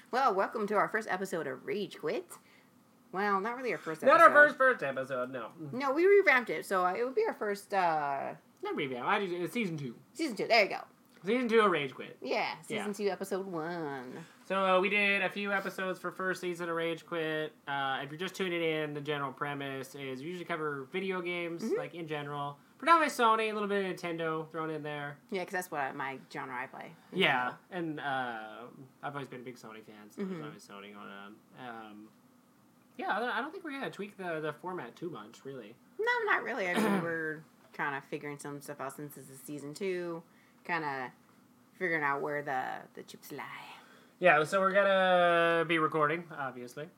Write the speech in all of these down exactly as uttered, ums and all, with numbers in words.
Well, welcome to our first episode of Rage Quit. Well, not really our first Not episode. our first first episode, no. No, we revamped it, so uh, it would be our first, uh... Not revamp. I just, it's season two. Season two, there you go. Season two of Rage Quit. Yeah, season Yeah. two, episode one. So uh, we did a few episodes for first season of Rage Quit. Uh, if you're just tuning in, the general premise is we usually cover video games, Mhm. like in general. Predominantly Sony, a little bit of Nintendo thrown in there. Yeah, because that's what I, my genre I play. Yeah, and uh, I've always been a big Sony fan, so Mhm. there's always Sony going on. Um, yeah, I don't- I don't think we're going to tweak the, the format too much, really. No, not really. I mean, we're kind of figuring some stuff out since this is season two. Kind of figuring out where the, the chips lie. Yeah, so we're going to be recording, obviously.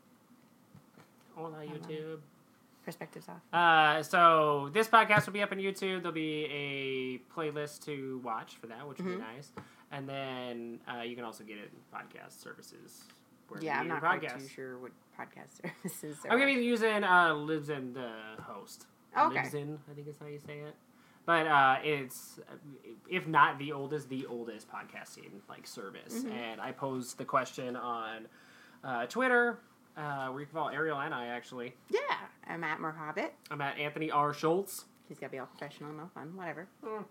On Hello. YouTube. Perspectives off. Uh, so this podcast will be up on YouTube. There'll be a playlist to watch for that, which would Mhm. be nice. And then uh, you can also get it in podcast services. where Yeah, you I'm get not your quite too podcasts. sure what podcast services there I'm going are. to be using uh, Libsyn, the host. Okay. Libsyn, I think is how you say it. But uh, it's, if not the oldest, the oldest podcasting like service. Mhm. And I posed the question on uh, Twitter, uh, where you can follow Ariel and I, actually. Yeah, I'm at Merhobbit. I'm at Anthony R. Schultz. He's got to be all professional, no fun, whatever. Mm.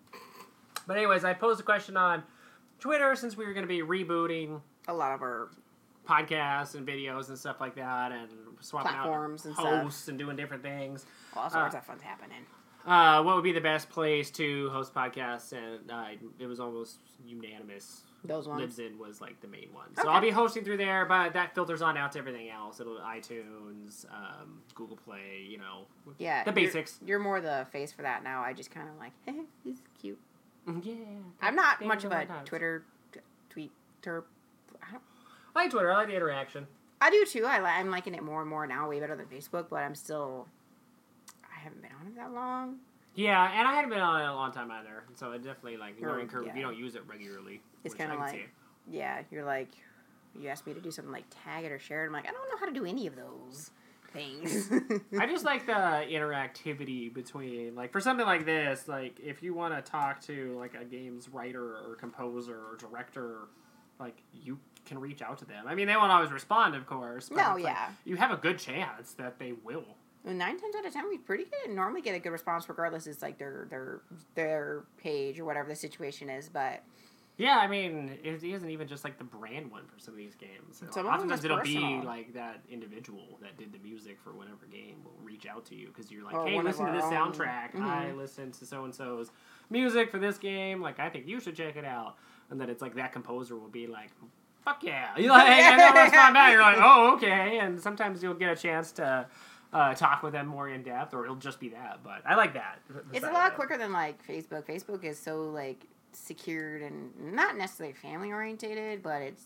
But anyways, I posed a question on Twitter since we were going to be rebooting A lot of our podcasts and videos and stuff like that, and swapping platforms out and stuff. hosts and doing different things. All sorts of fun's happening. Uh, what would be the best place to host podcasts? And uh, it was almost unanimous. Those ones. Libsyn was like the main one. So Okay. I'll be hosting through there, but that filters on out to everything else. It'll iTunes, um, Google Play, you know, Yeah. the you're- basics. You're, more the face for that now. I just kind of like, hey, he's cute. Yeah. I'm not Things much of a sometimes. Twitter t- tweet. Ter- I, don't, I like Twitter. I like the interaction. I do too. I li- I'm liking it more and more now, way better than Facebook. But I'm still. I haven't been on it that long. Yeah, and I hadn't been on it in a long time either, so it definitely like You're- learning curve if yeah. you don't use it regularly. It's which kinda I can like- see. Yeah, you're like, you asked me to do something like tag it or share it. I'm like, I don't know how to do any of those things. I just like the interactivity between, like, for something like this, like, if you want to talk to, like, a game's writer or composer or director, like, you can reach out to them. I mean, they won't always respond, of course. But No, it's like, yeah. you have a good chance that they will. Well, nine times out of ten, we pretty good. Normally get a good response, regardless. It's like their their their page or whatever the situation is. But Yeah, I mean, it isn't even just, like, the brand one for some of these games. Some of them Oftentimes is it'll personal. be, like, that individual that did the music for whatever game will reach out to you because you're like, Or hey, one of listen to our this own. soundtrack. Mhm. I listen to so-and-so's music for this game. Like, I think you should check it out. And then it's like that composer will be like, fuck yeah. You're like, and they'll respond back. You're like, oh, okay. And sometimes you'll get a chance to uh, talk with them more in depth, or it'll just be that. But I like that. it's a lot quicker than like Facebook. Facebook is so like secured and not necessarily family orientated, but it's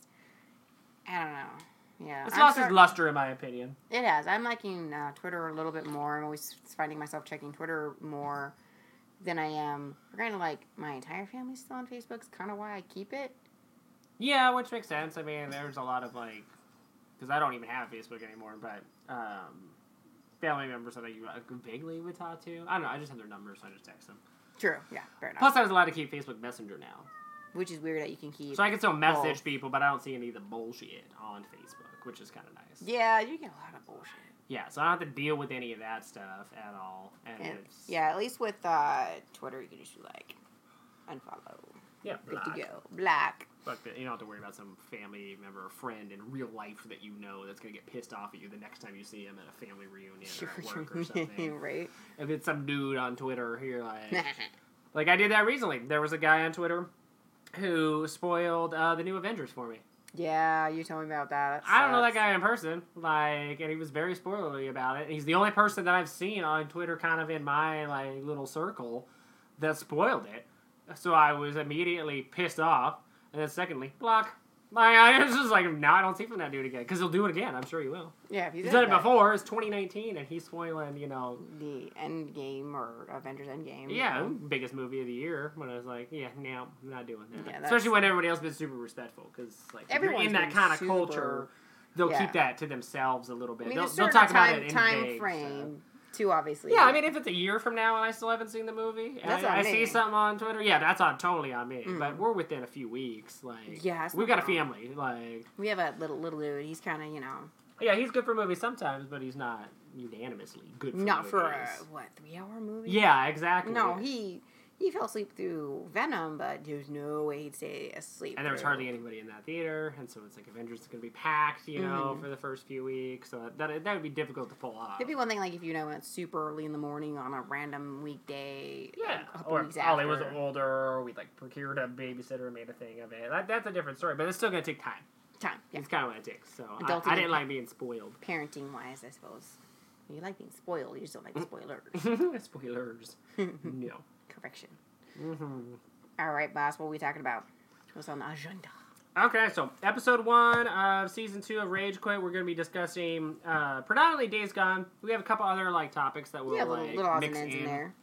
I don't know. Yeah, It's I'm lost start- its luster, in my opinion. It has. I'm liking uh, Twitter a little bit more. I'm always finding myself checking Twitter more than I am. Granted, like my entire family's still on Facebook. It's kind of why I keep it. Yeah, which makes sense. I mean, there's a lot of, like, because I don't even have Facebook anymore, but um, family members that I uh, vaguely would talk to. I don't know, I just have their numbers, so I just text them. True. Yeah. Fair enough. Plus, I was allowed to keep Facebook Messenger now. Which is weird that you can keep. So I can still message both. people, but I don't see any of the bullshit on Facebook, which is kind of nice. Yeah, you get a lot of bullshit. Yeah, so I don't have to deal with any of that stuff at all. And, And, it's, yeah, at least with uh, Twitter, you can just do like unfollow. yeah, Good block. to go. Black. Fuck that. You don't have to worry about some family member or friend in real life that you know that's going to get pissed off at you the next time you see him at a family reunion or at work or something. Right. If it's some dude on Twitter, you're like... Like, I did that recently. There was a guy on Twitter who spoiled uh, the new Avengers for me. Yeah, you told me about that. That I don't know that sucks. guy in person, like, and he was very spoilery about it. He's the only person that I've seen on Twitter kind of in my, like, little circle that spoiled it. So I was immediately pissed off. And then secondly, block. Like, I was just like, now I don't see from that dude again. Because he'll do it again. I'm sure he will. Yeah, if you He's did done it that, before. It's twenty nineteen, and he's spoiling, you know... the End Game or Avengers End Game. Yeah, biggest movie of the year. When I was like, yeah, no, I'm not doing that. Yeah, that's- Especially when everybody else has been super respectful, because like if you're Everyone's in that been kind of super- culture, they'll yeah. keep that to themselves a little bit. I mean, they'll, there's they'll certain talk about time, it in time vague frame Two, obviously. Yeah, I mean, if it's a year from now and I still haven't seen the movie, and That's I, on I me. see something on Twitter, yeah, that's on totally on me. Mm. But we're within a few weeks. Like, Yeah, it's we've not got a long. family. Like, We have a little little dude. He's kind of, you know, yeah, he's good for movies sometimes, but he's not unanimously good for not movies. for a what three hour movie. Yeah, exactly. No, he he fell asleep through Venom, but there's no way he'd stay asleep. And there was through- hardly anybody in that theater, and so it's like Avengers is going to be packed, you know, Mhm. for the first few weeks. So that that would be difficult to pull off. It'd be one thing like if you know went super early in the morning on a random weekday. Yeah, a couple or weeks Ollie was after. older, or we like procured a babysitter and made a thing of it. That, that's a different story, but it's still going to take time. Time. Yeah. It's kind of what it takes. So I, Adulting I didn't and- like being spoiled. Parenting wise, I suppose. You like being spoiled, you just don't like the spoilers. Spoilers. No. Correction. Mm-hmm. All right, boss. What are we talking about? What's on the agenda? Okay, so episode one of season two of Rage Quit, we're going to be discussing uh, predominantly Days Gone. We have a couple other like topics that we'll yeah, little, like little odds mix and ends in, in. there.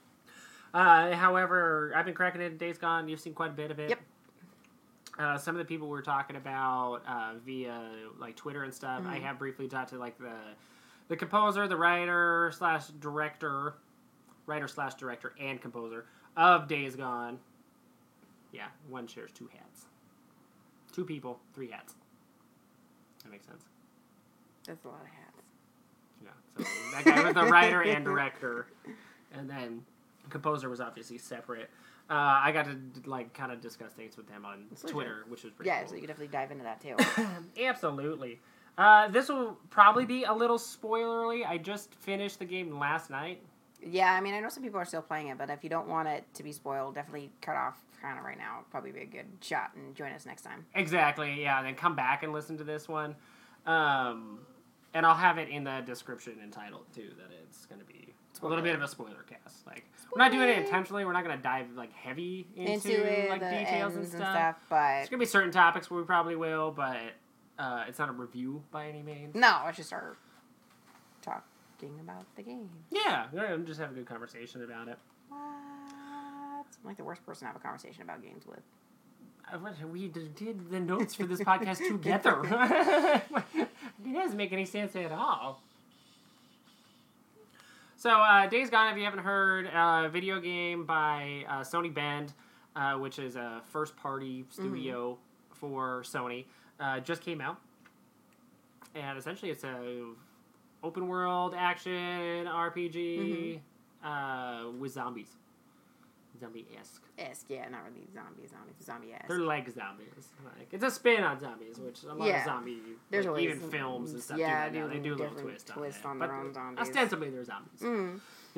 Uh, however, I've been cracking into Days Gone. You've seen quite a bit of it. Yep. Uh, some of the people we're talking about uh, via like Twitter and stuff, I Mhm. have briefly talked to like the the composer, the writer slash director, writer slash director and composer of Days Gone. Yeah, one shares two hats. Two people, three hats. That makes sense. That's a lot of hats. Yeah. So that guy was the writer and director, and then the composer was obviously separate. Uh, I got to like kind of discuss things with them on That's legit. Twitter, which was pretty Yeah, cool. so you could definitely dive into that too. Absolutely. Uh, this will probably be a little spoilerly. I just finished the game last night. Yeah, I mean, I know some people are still playing it, but if you don't want it to be spoiled, definitely cut off kind of right now. Probably be a good shot and join us next time. Exactly, yeah, and then come back and listen to this one. Um, and I'll have it in the description entitled, too, that it's going to be a little bit of a spoiler cast. Like, we're not doing it Spoiler. intentionally. We're not going to dive, like, heavy into, Into it, like, the details and ends stuff. but There's going to be certain topics where we probably will, but uh, it's not a review by any means. no, I should start talking about the game. Yeah, we're gonna just have a good conversation about it. What? I'm like the worst person to have a conversation about games with. Uh, what- We d- did the notes for this podcast together. It doesn't make any sense at all. So, uh, Days Gone, if you haven't heard, a uh, video game by uh, Sony Bend, uh, which is a first-party studio for Sony, uh, just came out. And essentially it's a open-world action R P G uh, with zombies. Zombie-esque. Esque, yeah, not really zombie, zombie, zombie esque. They're like zombies. Like, it's a spin on zombies, which a lot Yeah. of zombie, There's like, always even films and stuff yeah, do that now. do They do a little different twist, twist on, on it. their But own zombies. ostensibly, they're zombies. Mm.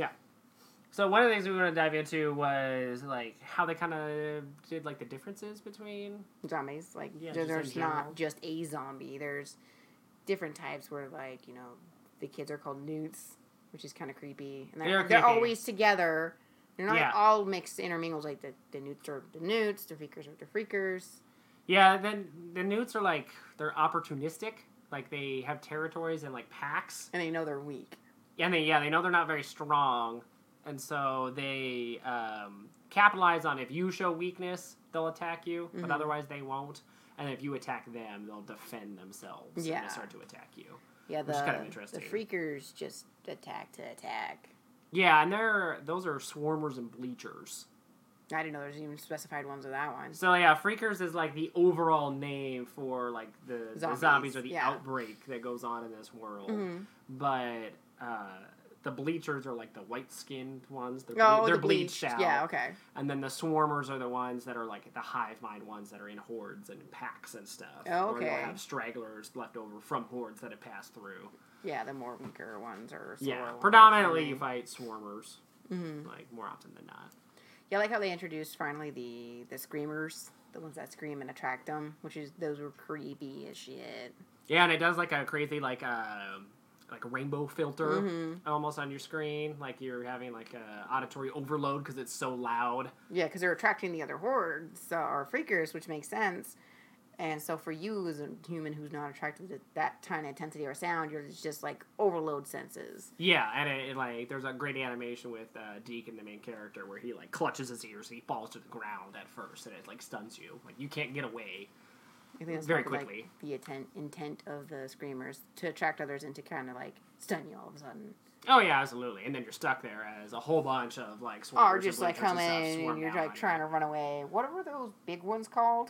So one of the things we want to dive into was like how they kind of did like the differences between. Zombies, like Yeah, there- just in there's general. not just a zombie. There's different types where, like, you know, the kids are called newts, which is kind of creepy, and they're, They're they're, creepy. always together. They're not Yeah. all mixed, intermingled. Like the, the newts are the newts, the freakers are the freakers. Yeah, then the newts are like they're opportunistic. Like they have territories and like packs. And they know they're weak. And they, yeah, they know they're not very strong, and so they um, capitalize on if you show weakness, they'll attack you, but Mhm. otherwise they won't. And if you attack them, they'll defend themselves Yeah. and they start to attack you. Yeah, Which is the kind of the interesting. freakers just attack to attack. Yeah, and they're those are swarmers and bleachers. I didn't know there's even specified ones of that one. So yeah, freakers is like the overall name for like the zombies, Zombies, the zombies or the yeah. outbreak that goes on in this world. Mhm. But uh, the bleachers are like the white skinned ones. They're, Oh, ble- they're the bleached bleached. out. Yeah, okay. And then the swarmers are the ones that are like the hive mind ones that are in hordes and packs and stuff. Oh, Or you'll okay. have stragglers left over from hordes that have passed through. Yeah, the more weaker ones are. Yeah, ones, predominantly and you they- fight swarmers, Mhm. like more often than not. Yeah, I like how they introduced finally the the screamers, the ones that scream and attract them, which is those were creepy as shit. Yeah, and it does like a crazy like uh, like a rainbow filter Mhm. almost on your screen, like you're having like a auditory overload because it's so loud. Yeah, because they're attracting the other hordes so, or freakers, which makes sense. And so for you as a human who's not attracted to that tiny intensity or sound, you're just like overload senses. Yeah, and it, it, like there's a great animation with uh, Deacon, the main character, where he like clutches his ears, and he falls to the ground at first, and it like stuns you, like you can't get away. I think that's Very probably, quickly. Like, the intent intent of the screamers to attract others and to kind of like stun you all of a sudden. Oh yeah, absolutely. And then you're stuck there as a whole bunch of like swarmers Or and just like bleachers come and stuff in swarm and you're down like on trying you. to run away. What were those big ones called?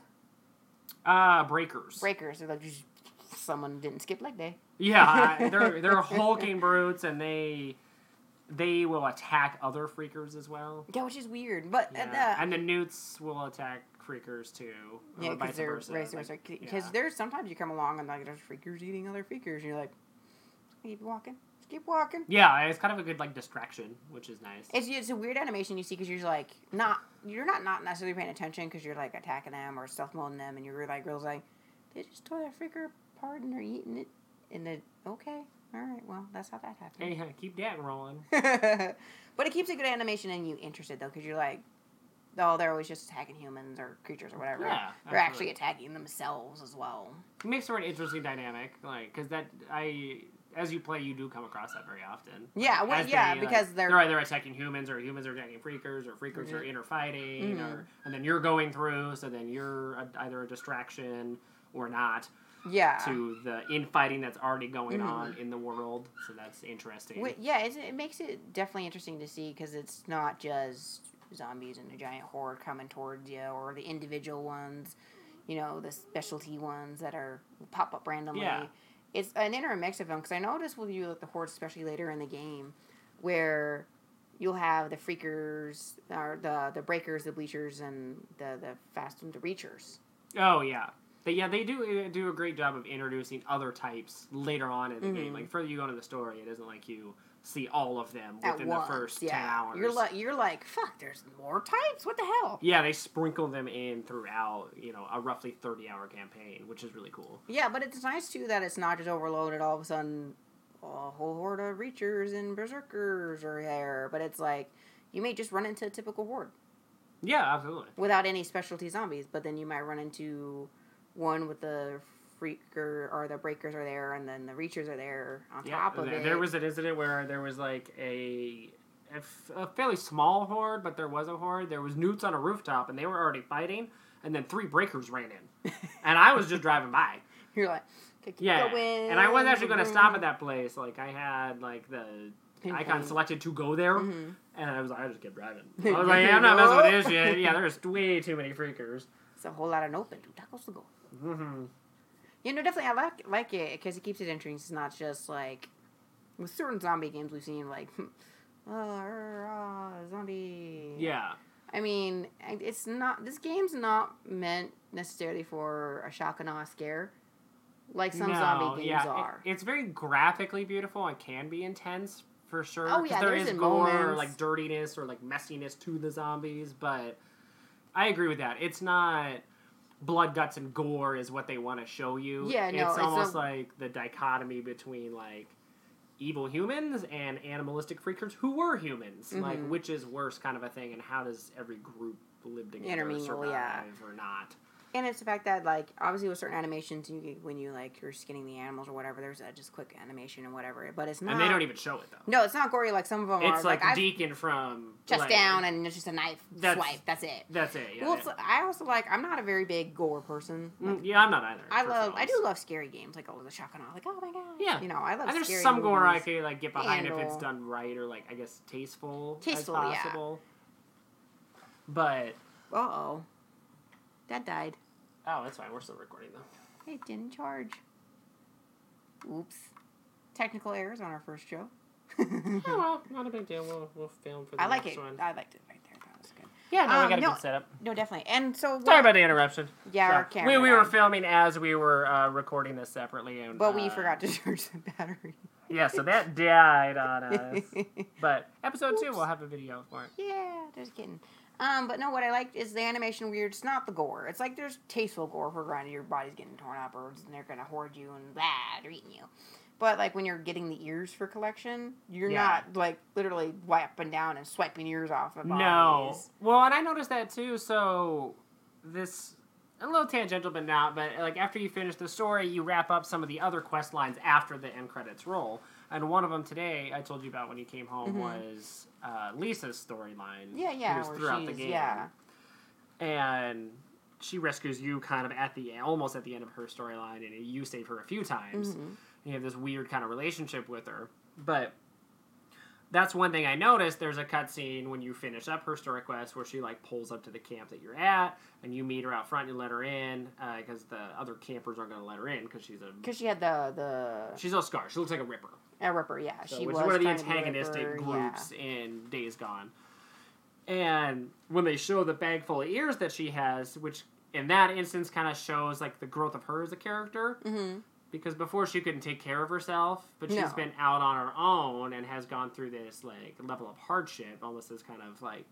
Uh, breakers. Breakers. They're like just someone didn't skip leg day. Yeah, they're they're hulking brutes, and they they will attack other freakers as well. Yeah, which is weird, but Yeah. uh, And the newts will attack freakers too. yeah, or because vice they're versa. vice Like, versa. Because yeah. there's sometimes you come along and like there's freakers eating other freakers, and you're like, keep walking, just keep walking. Yeah, it's kind of a good like distraction, which is nice. It's it's a weird animation you see because you're like not you're not not necessarily paying attention because you're like attacking them or stealth moding them, and you're like girls like they just tore that freaker apart and they're eating it, and then okay, all right, well that's how that happened. Hey, keep that rolling. But it keeps a good animation and you interested though because you're like, oh, they're always just attacking humans or creatures or whatever. Yeah, they're actually absolutely. attacking themselves as well. It makes for an interesting dynamic, like because that I. As you play, you do come across that very often. Yeah, well, As yeah, they, because like, they're they're either attacking humans or humans are attacking freakers or freakers Mhm. are interfighting, Mhm. or and then you're going through, so then you're a, either a distraction or not yeah. to the infighting that's already going Mhm. on in the world. So that's interesting. Wait, yeah, it's, it makes it definitely interesting to see because it's not just zombies and a giant horde coming towards you or the individual ones, you know, the specialty ones that are pop up randomly. Yeah. It's an intermix of them because I noticed with you with the hordes, especially later in the game, where you'll have the freakers or the the breakers, the bleachers, and the the fast and the reachers. Oh yeah. But yeah, they do uh, do a great job of introducing other types later on in the Mhm. game. Like further you go into the story, it isn't like you see all of them At within once, the first yeah. ten hours. You're like you're like fuck. There's more types. What the hell? Yeah, they sprinkle them in throughout, you know, a roughly thirty-hour campaign, which is really cool. Yeah, but it's nice too that it's not just overloaded. All of a sudden, a whole horde of reachers and berserkers are there. But it's like you may just run into a typical horde Yeah, absolutely. without any specialty zombies. But then you might run into one with the freaker or the breakers are there, and then the reachers are there on Yeah, top of there, it. there was an incident where there was like a, a, f- a fairly small horde, but there was a horde. There was newts on a rooftop, and they were already fighting, and then three breakers ran in. And I was just driving by. You're like, okay, keep Yeah, going. and I wasn't actually going to stop at that place. Like, I had, like, the icon Pinpoint. selected to go there, Mhm. and I was like, I just kept driving. I was like, yeah, I'm not messing with this shit. Yeah, there's way too many freakers. It's a whole lot of open. Two tacos to go. Mm-hmm. You know, definitely, I like like it because it keeps it interesting. It's not just like with certain zombie games we've seen, like, oh, er, ah, zombie. Yeah. I mean, it's not. This game's not meant necessarily for a shock and awe scare, like some no, zombie games yeah, are. It, it's very graphically beautiful and can be intense for sure. Oh, 'cause yeah, there there's is in gore, or, moments. like dirtiness, or like messiness to the zombies. But I agree with that. It's not blood, guts, and gore is what they want to show you. Yeah, no, it's it's almost a- like the dichotomy between like evil humans and animalistic freakers who were humans. Like Mhm. which is worse, kind of a thing, and how does every group live together, Intermingle, survive, yeah. or not? And it's the fact that, like, obviously with certain animations, you, when you, like, you're skinning the animals or whatever, there's a just quick animation and whatever. But it's not... And they don't even show it though. No, it's not gory like some of them are. It's like, I've- Deacon from chest like, down and it's just a knife That's- swipe. That's it. That's it. Yeah, well, yeah. it's- I also like. I'm not a very big gore person. Like, Mm, yeah, I'm not either. I for love. I films. do love scary games, like oh, the shock and awe. Like oh my god. Yeah. You know, I love. And there's scary some gore I movies. could like get behind if it's Handle. done right or like I guess tasteful, Tasteful, as yeah. possible. But Uh oh. That died. oh, that's fine. We're still recording though. It didn't charge. Oops. Technical errors on our first show. Oh well, not a big deal. We'll we'll film for the I like next it. one. I liked it right there. That was good. Yeah, no, Um, we got a no, good setup. No, definitely. And so. Sorry what- about the interruption. Yeah, So, our camera. we we were died. filming as we were uh, recording this separately, and But we uh, forgot to charge the battery. Yeah, so that died on us. But episode two, Oops. we'll have a video for it. Yeah, just kidding. Um, but no, what I liked is the animation weird. It's not the gore. It's like there's tasteful gore for granted. Your body's getting torn up, or and they're gonna hoard you and blah, they're eating you. But like when you're getting the ears for collection, you're Yeah. not like literally wiping down and swiping ears off of bodies. No. Well, and I noticed that too. So this a little tangential, but not. But like after you finish the story, you wrap up some of the other quest lines after the end credits roll. And one of them today, I told you about when you came home, Mhm. was uh, Lisa's storyline. Yeah, yeah, who's where throughout she's the game. yeah. And she rescues you kind of at the almost at the end of her storyline, and you save her a few times. Mhm. You have this weird kind of relationship with her, but that's one thing I noticed. There's a cutscene when you finish up her story quest where she like pulls up to the camp that you're at, and you meet her out front and you let her in because uh, the other campers aren't going to let her in because she's a Because she had the the she's all scarred. She looks like a Ripper. a Ripper, yeah. So, she which was is one of the kind of a antagonistic Ripper, groups yeah. in Days Gone. And when they show the bag full of ears that she has, which in that instance kind of shows like the growth of her as a character. Mm-hmm. Because before she couldn't take care of herself, but she's No. been out on her own and has gone through this like level of hardship, almost this kind of like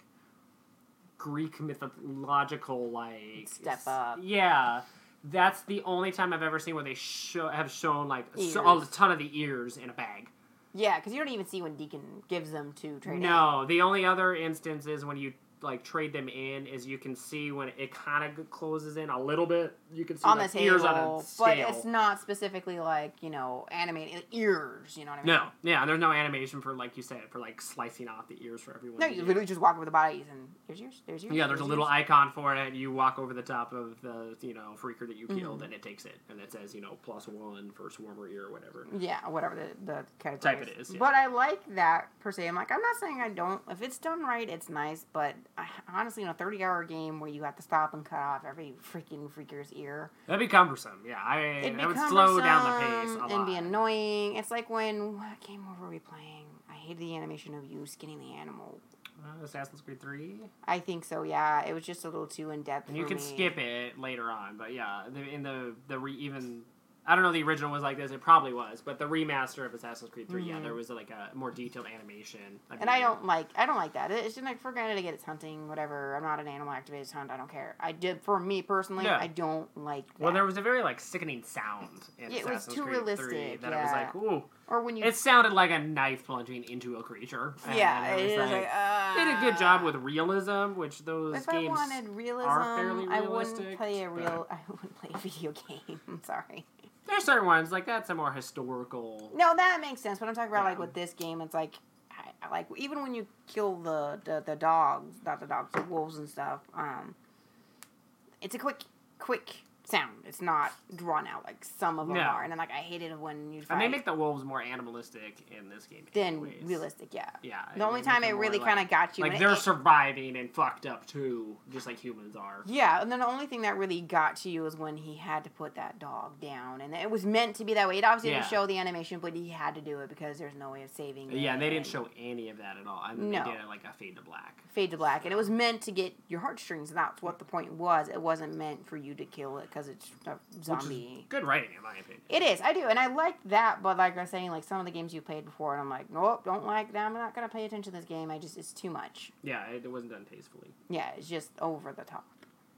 Greek mythological like Step up. Yeah, that's the only time I've ever seen where they show have shown like Ears. so, a ton of the ears in a bag. Yeah, because you don't even see when Deacon gives them to trade No, the only other instance is when you like trade them in is you can see when it kind of closes in a little bit. You can see on the like, table, ears on a scale. but it's not specifically like, you know, animated ears, you know what I mean? No, yeah, there's no animation for, like you said, for, like, slicing off the ears for everyone. No, you literally just walk over the bodies and there's yours, there's yours. Yeah, there's a yours. little icon for it. You walk over the top of the, you know, freaker that you Mm-hmm. killed, and it takes it. And it says, you know, plus one for swarmer ear or whatever. Yeah, whatever the, the category Type it is, yeah. But I like that, per se. I'm like, I'm not saying I don't. If it's done right, it's nice. But I, honestly, in a thirty-hour game where you have to stop and cut off every freaking freaker's ear, That'd be cumbersome, yeah. I, it'd be I would slow down the pace cumbersome a lot. and be annoying. It's like when, what game were we playing? I hated the animation of you skinning the animal. Uh, Assassin's Creed three? I think so, yeah. It was just a little too in-depth And you for can me. skip it later on, but yeah, the, in the, the re, even... I don't know if the original was like this, it probably was, but the remaster of Assassin's Creed three, Mm-hmm. yeah, there was like a more detailed animation. And I don't like, I don't like that. It's just like, for granted to get its hunting, whatever. I'm not an animal activist hunt. I don't care. I did, for me personally, Yeah. I don't like that. Well, there was a very like sickening sound in Yeah, it was Assassin's too Creed realistic, three that yeah. it was like, ooh. Or when you, It sounded like a knife plunging into a creature. And yeah, it it was is like, like, uh, they did a good job with realism, which those if I games wanted realism, are fairly I wouldn't realistic. play a but real, I wouldn't play a video game. I'm sorry. There's certain ones like that's a more historical. No, that makes sense. But I'm talking about Yeah. like with this game, it's like, I, I like even when you kill the, the the dogs, not the dogs, the wolves and stuff. Um, it's a quick, quick sound. It's not drawn out like some of them No. are. And then like I hate it when you fight. And they make the wolves more animalistic in this game. Then anyways. realistic, yeah. Yeah. The only they make time them it more, really like- kind of got you. Like and they're it, surviving and fucked up too, just like humans are. yeah, and then the only thing that really got to you was when he had to put that dog down, and it was meant to be that way. It obviously didn't Yeah. show the animation, but he had to do it because there's no way of saving it. Yeah, and they didn't and show any of that at all. I mean, No. they did it like a fade to black. fade to black, and it was meant to get your heartstrings, and that's what the point was. It wasn't meant for you to kill it because it's a zombie. Which is good writing, in my opinion. It is, I do, and I like that. But like I was saying, like some of the games you played before, and I'm like, nope, don't like that. I'm not gonna pay attention to this game. I just, it's too much. Yeah, it, it wasn't done tastefully. Yeah, it's just over the top,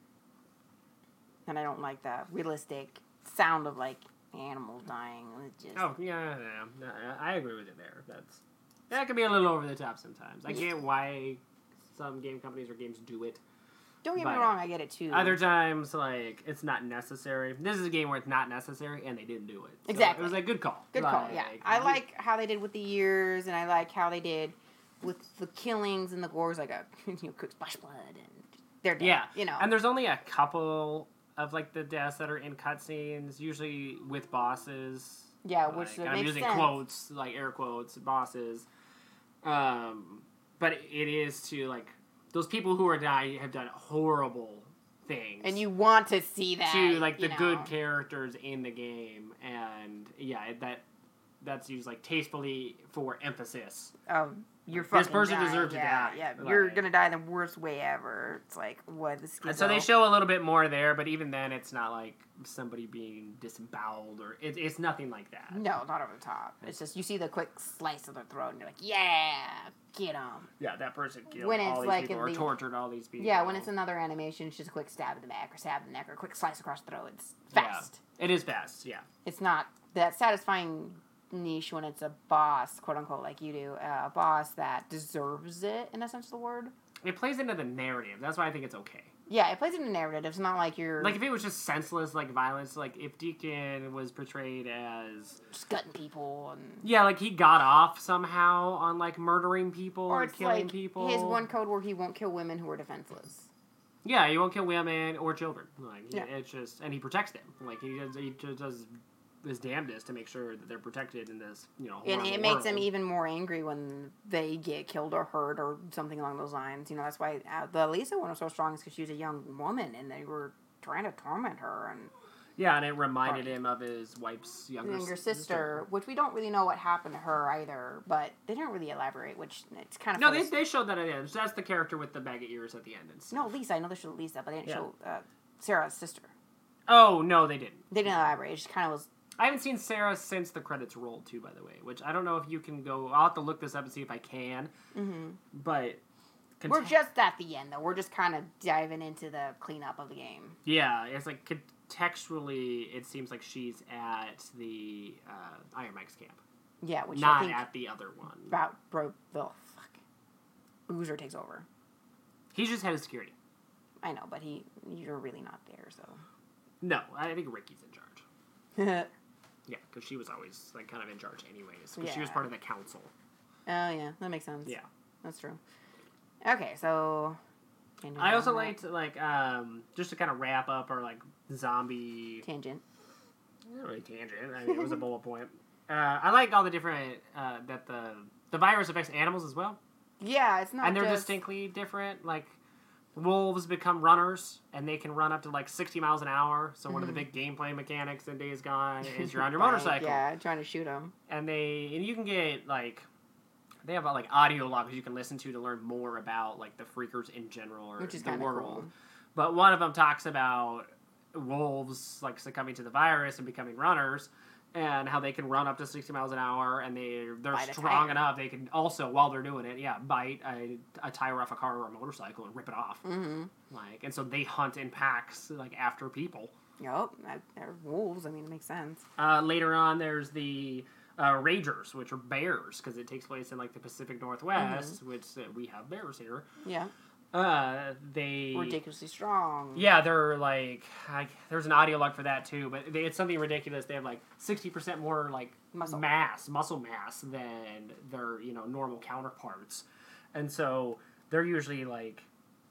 and I don't like the realistic sound of like animals dying. It's just, Oh yeah, yeah, yeah. I agree with you there. That's that can be a little over the top sometimes. I Yeah. get why some game companies or games do it. don't get me but wrong, I get it too. Other times, like it's not necessary. This is a game where it's not necessary, and they didn't do it. So Exactly. it was a good call. Good call. Yeah, Like, I like how they did with the years, and I like how they did with the killings and the gores, like a you know, quick splash blood, and they're dead. Yeah, you know. and there's only a couple of like the deaths that are in cutscenes, usually with bosses. Yeah, Like, which I'm makes using sense. quotes, like air quotes, bosses. Um, but it is to like those people who are dying have done horrible things, And you want to see that to like the you know. good characters in the game, and yeah, it- that that's used like tastefully for emphasis. Oh, you're This fucking person dying. deserved to yeah, die. Yeah, Like- you're gonna die the worst way ever. It's like what the And so they schizo- show a little bit more there, but even then, it's not like somebody being disemboweled or it, it's nothing like that. No, not over the top. It's just you see the quick slice of their throat, and you're like, yeah, get them. Yeah, that person killed When all it's these like people in or the- tortured all these people. Yeah, when it's another animation, it's just a quick stab in the back or stab in the neck or a quick slice across the throat. It's fast. Yeah, it is fast. Yeah. It's not that satisfying niche when it's a boss, quote unquote, like you do, uh, a boss that deserves it in a sense of the word. It plays into the narrative. That's why I think it's okay. Yeah, it plays into narrative. It's not like you're Like if it was just senseless, like violence, like if Deacon was portrayed as just gutting people and yeah, like he got off somehow on like murdering people or or it's killing like people. his one code where he won't kill women who are defenseless. Yeah, he won't kill women or children. Like Yeah. it's just, and he protects them. Like he does, he just does his damnedest to make sure that they're protected in this, you know, and it horrible makes world. him even more angry when they get killed or hurt or something along those lines. You know, that's why uh, the Lisa one was so strong, is because she was a young woman and they were trying to torment her. And Yeah, and it reminded him of his wife's younger, younger sister, sister, which we don't really know what happened to her either, but they didn't really elaborate, which it's kind of No, they, they showed that at the end. That's the character with the bag of ears at the end. And No, Lisa. I know they showed Lisa, but they didn't Yeah. show uh, Sarah's sister. Oh, no, they didn't. They didn't elaborate. It just kind of was... I haven't seen Sarah since the credits rolled, too, by the way, which I don't know if you can go... I'll have to look this up and see if I can. Mm-hmm. But... We're just at the end, though. We're just kind of diving into the cleanup of the game. Yeah, it's like contextually, it seems like she's at the uh, Iron Mike's camp. Yeah, which Not I think at the other one. about broke. Oh, fuck. Boozer takes over. He's just head of security. I know, but he you're really not there, so... No, I think Ricky's in charge. Yeah, because she was always like kind of in charge anyways. Because she was Yeah. part of the council. Oh, yeah. That makes sense. Yeah. That's true. Okay, so... I also liked, like, um, just to kind of wrap up our, like, zombie... Tangent. Not really tangent. I mean, it was a bullet point. Uh, I like all the different... Uh, that the the virus affects animals as well. Yeah, it's not And they're just... distinctly different. Like, wolves become runners, and they can run up to, like, sixty miles an hour. So mm-hmm. one of the big gameplay mechanics in Days Gone is you're on your motorcycle. Yeah, trying to shoot them. And they... And you can get, like... They have, like, audio logs you can listen to to learn more about, like, the freakers in general or Which is the kinda world. cool. But one of them talks about wolves, like, succumbing to the virus and becoming runners, and how they can run up to sixty miles an hour, and they, they're Bite a strong tire. enough. They can also, while they're doing it, yeah, bite a, a tire off a car or a motorcycle and rip it off. Mm-hmm. Like, and so they hunt in packs, like, after people. Yep, they're wolves. I mean, it makes sense. Uh, later on, there's the... Uh, Ragers, which are bears, because it takes place in, like, the Pacific Northwest, mm-hmm. which uh, we have bears here. Yeah. Uh, they... Ridiculously strong. Yeah, they're, like... I, there's an audio log for that, too, but they, it's something ridiculous. They have, like, sixty percent more, like, Muscle. mass, muscle mass than their, you know, normal counterparts. And so, they're usually, like...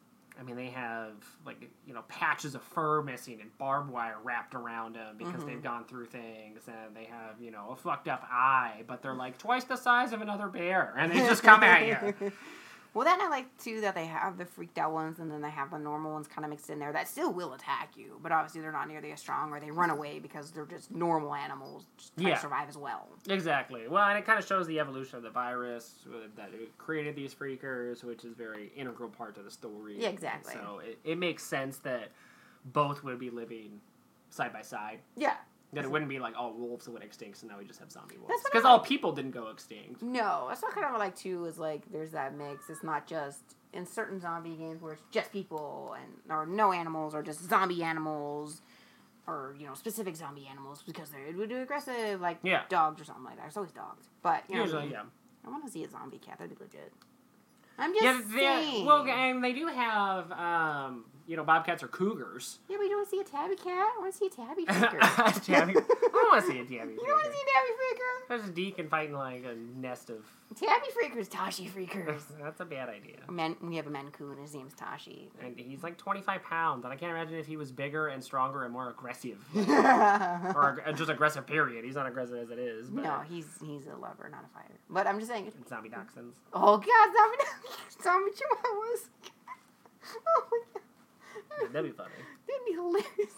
I mean, they have, like, you know, patches of fur missing and barbed wire wrapped around them because mm-hmm. they've gone through things, and they have, you know, a fucked up eye, but they're, like, twice the size of another bear, and they just come at you. Well, then I like, too, that they have the freaked out ones, and then they have the normal ones kind of mixed in there that still will attack you, but obviously they're not nearly as strong, or they run away because they're just normal animals just trying yeah. to survive as well. Exactly. Well, and it kind of shows the evolution of the virus, uh, that it created these freakers, which is a very integral part of the story. Yeah, exactly. So it, it makes sense that both would be living side by side. Yeah. That it wouldn't be like, oh, wolves went extinct, so now we just have zombie wolves. That's what Because I all like. people didn't go extinct. No, that's what kind of I like, too, is, like, there's that mix. It's not just... in certain zombie games where it's just people and or no animals or just zombie animals or, you know, specific zombie animals because they're aggressive, like yeah. dogs or something like that. It's always dogs. But, you know, usually, yeah. I want to see a zombie cat. That'd be legit. I'm just yeah, saying. Well, and they do have, um, you know, bobcats or cougars. Yeah, but you don't want to see a tabby cat? I want to see a tabby freaker. tabby. I don't want to see a tabby freaker. You don't want to see a tabby freaker? There's a deacon fighting like a nest of... Tabby freakers, Tashi freakers. That's a bad idea. Man, we have a Mancoon. His name's Tashi. And he's like twenty-five pounds, and I can't imagine if he was bigger and stronger and more aggressive. Like, or ag- just aggressive, period. He's not aggressive as it is. But No, he's he's a lover, not a fighter. But I'm just saying... It's zombie dachshunds. Oh, God, zombie, zombie chihuahuas. Oh, my God. That'd be funny. That'd be hilarious.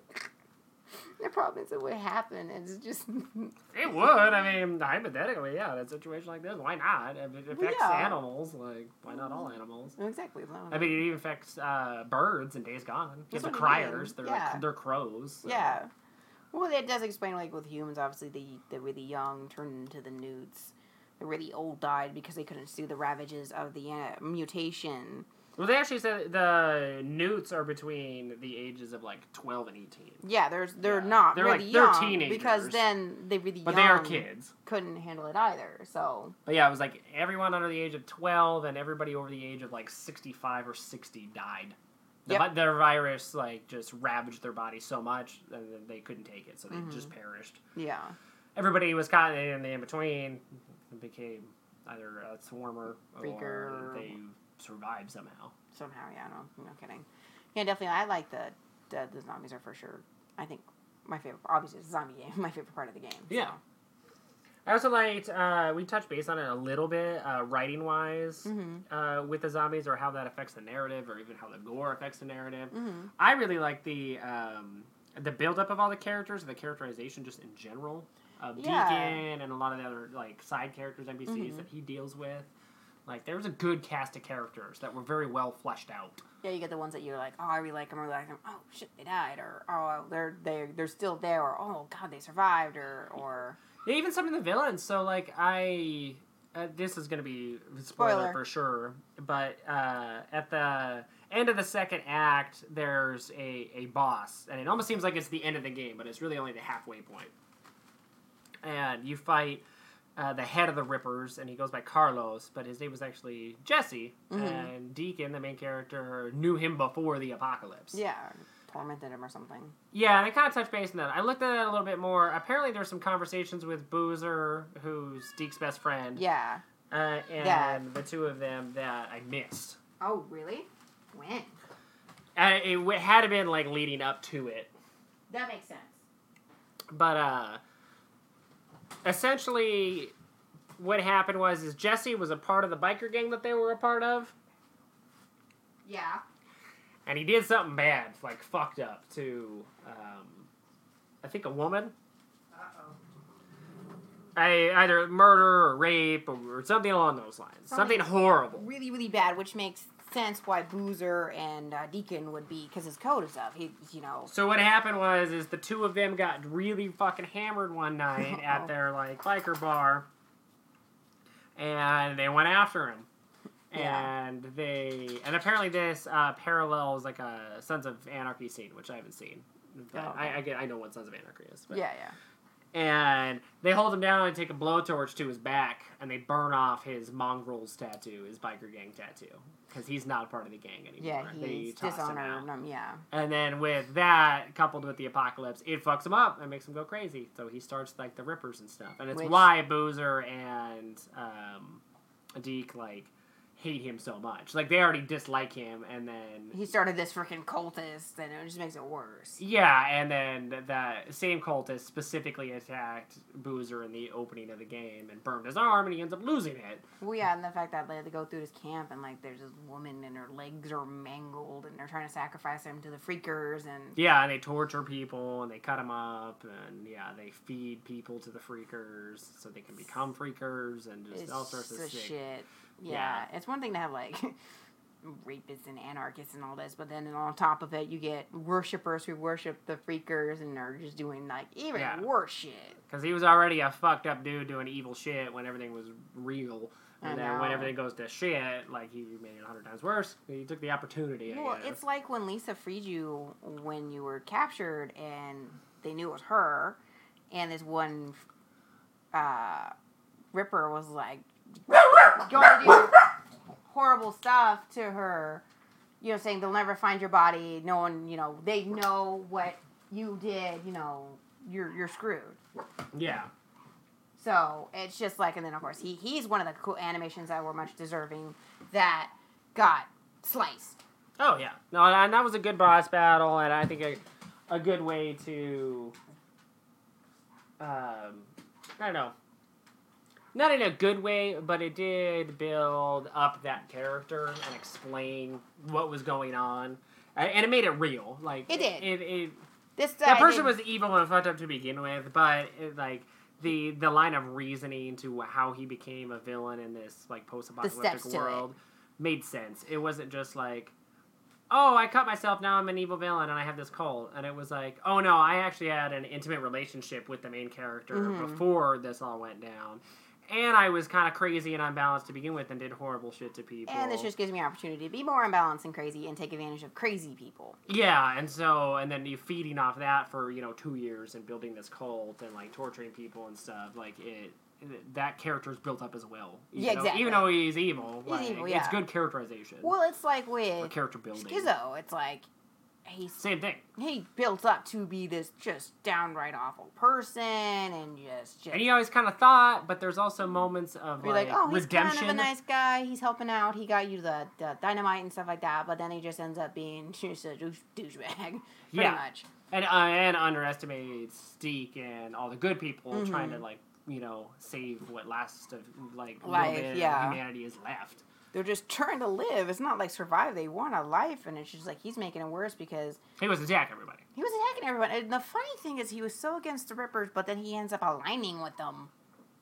The problem is it would happen. It's just... It would. I mean, hypothetically, yeah, in a situation like this, why not? If it affects Yeah. animals, like, why not all animals? Exactly. I mean, it even affects uh, birds in Days Gone. Because the That's what I mean. criers, they're, Yeah. like, they're crows. So. Yeah. Well, it does explain, like, with humans, obviously, the, the really young turned into the newts. The really old died because they couldn't see the ravages of the uh, mutation. Well, they actually said the newts are between the ages of, like, twelve and eighteen. Yeah, there's, they're Yeah. not They're, really like, they're young. teenagers. Because then they really But young they are kids. couldn't handle it either, so... But yeah, it was like everyone under the age of twelve and everybody over the age of like sixty-five or sixty died. The, Yep. vi- their virus like just ravaged their body so much and then they couldn't take it, so they Mhm. just perished. Yeah. Everybody was caught in the in between and became either a swarmer Freaker. or they survived somehow. Somehow, yeah, no, no kidding. Yeah, definitely, I like the, the, the zombies are for sure, I think, my favorite. Obviously, it's a zombie game. My favorite part of the game. So. Yeah. I also liked, uh, we touched base on it a little bit, uh, writing-wise, Mm-hmm. uh, with the zombies, or how that affects the narrative, or even how the gore affects the narrative. Mm-hmm. I really like the um, the build-up of all the characters, the characterization just in general, of Yeah. Deacon and a lot of the other, like, side characters, N P Cs Mm-hmm. that he deals with. Like, there was a good cast of characters that were very well fleshed out. Yeah, you get the ones that you're like, oh, I really like them, I really like them. Oh, shit, they died, or oh, they're they they're still there, or oh, god, they survived, or or. Yeah, even some of the villains. So, like, I... Uh, this is going to be a spoiler, Spoiler. for sure. But uh, at the end of the second act, there's a, a boss. And it almost seems like it's the end of the game, but it's really only the halfway point. And you fight uh, the head of the Rippers, and he goes by Carlos, but his name was actually Jesse. Mm-hmm. And Deacon, the main character, knew him before the apocalypse. Yeah, tormented him or something. Yeah, and I kind of touched base on that. I looked at it a little bit more. Apparently, there's some conversations with Boozer, who's Deke's best friend. Yeah. Uh, and Yeah. the two of them that I missed. Oh, really? When? And it w- had been, like, leading up to it. That makes sense. But, uh... essentially, what happened was, is Jesse was a part of the biker gang that they were a part of. Yeah. And he did something bad, like, fucked up to, um... I think a woman. Uh-oh. I, either murder or rape or, or something along those lines. Something, Something horrible. Really, really bad, which makes sense why Boozer and uh, Deacon would be, because his code is up. He, you know. So what happened was, is the two of them got really fucking hammered one night at their, like, biker bar. And they went after him. Yeah. And they... And apparently this uh, parallels, like, a Sons of Anarchy scene, which I haven't seen. But Oh, okay. I, I, get, I know what Sons of Anarchy is. But. Yeah, yeah. And they hold him down and take a blowtorch to his back, and they burn off his mongrels tattoo, his biker gang tattoo. Because he's not a part of the gang anymore. Yeah, They he's tossed him dishonored. out. Um, yeah. And then with that, coupled with the apocalypse, it fucks him up and makes him go crazy. So he starts, like, the Rippers and stuff. And it's Which- why Boozer and um, Deke, like, hate him so much. Like, they already dislike him, and then... He started this freaking cultist, and it just makes it worse. Yeah, and then the same cultist specifically attacked Boozer in the opening of the game and burned his arm, and he ends up losing it. Well, yeah, and the fact that they had to go through this camp, and, like, there's this woman, and her legs are mangled, and they're trying to sacrifice him to the freakers, and... Yeah, and they torture people, and they cut them up, and, yeah, they feed people to the freakers so they can become freakers, and just It's all sorts of just shit. shit. Yeah. Yeah. It's one thing to have, like, rapists and anarchists and all this, but then on top of it, you get worshippers who worship the freakers and are just doing, like, even Yeah. worse shit. Because he was already a fucked up dude doing evil shit when everything was real. I And then when know. everything goes to shit, like, he made it a hundred times worse. He took the opportunity, I Well, guess. it's like when Lisa freed you when you were captured and they knew it was her, and this one uh, Ripper was like going to do horrible stuff to her, you know, saying they'll never find your body. No one, you know, they know what you did. You know, you're you're screwed. Yeah. So it's just like, and then of course he he's one of the cool animations that were much deserving that got sliced. Oh, yeah. No, and that was a good boss battle, and I think a, a good way to, um, I don't know, not in a good way, but it did build up that character and explain what was going on, A- and it made it real. Like It did. It, it, This that I person did- was evil and fucked up to begin with, but it, like the the line of reasoning to how he became a villain in this like post-apocalyptic steps to world made sense. It wasn't just like, oh, I cut myself, now I'm an evil villain, and I have this cult. And it was like, oh no, I actually had an intimate relationship with the main character Mhm. before this all went down. And I was kind of crazy and unbalanced to begin with and did horrible shit to people. And this just gives me an opportunity to be more unbalanced and crazy and take advantage of crazy people. Yeah, and so, and then you feeding off that for, you know, two years and building this cult and, like, torturing people and stuff, like, it, it that character's built up as well. Even Yeah, though, exactly. Even though he's evil. He's like, evil, It's yeah. good characterization. Well, it's like or with character building. Schizo. It's like he's Same thing. he built up to be this just downright awful person, and just, just And you always kind of thought, but there's also moments of you're like, like, oh, he's redemption. kind of a nice guy. He's helping out. He got you the, the dynamite and stuff like that. But then he just ends up being just a douche, douchebag, pretty Yeah. much. And uh, and underestimates Deke and all the good people Mm-hmm. trying to like you know save what last of like a Life, little bit yeah. of humanity is left. They're just trying to live. It's not like survive. They want a life, and it's just like he's making it worse because He was attacking everybody. he was attacking everyone. And the funny thing is, he was so against the Rippers, but then he ends up aligning with them.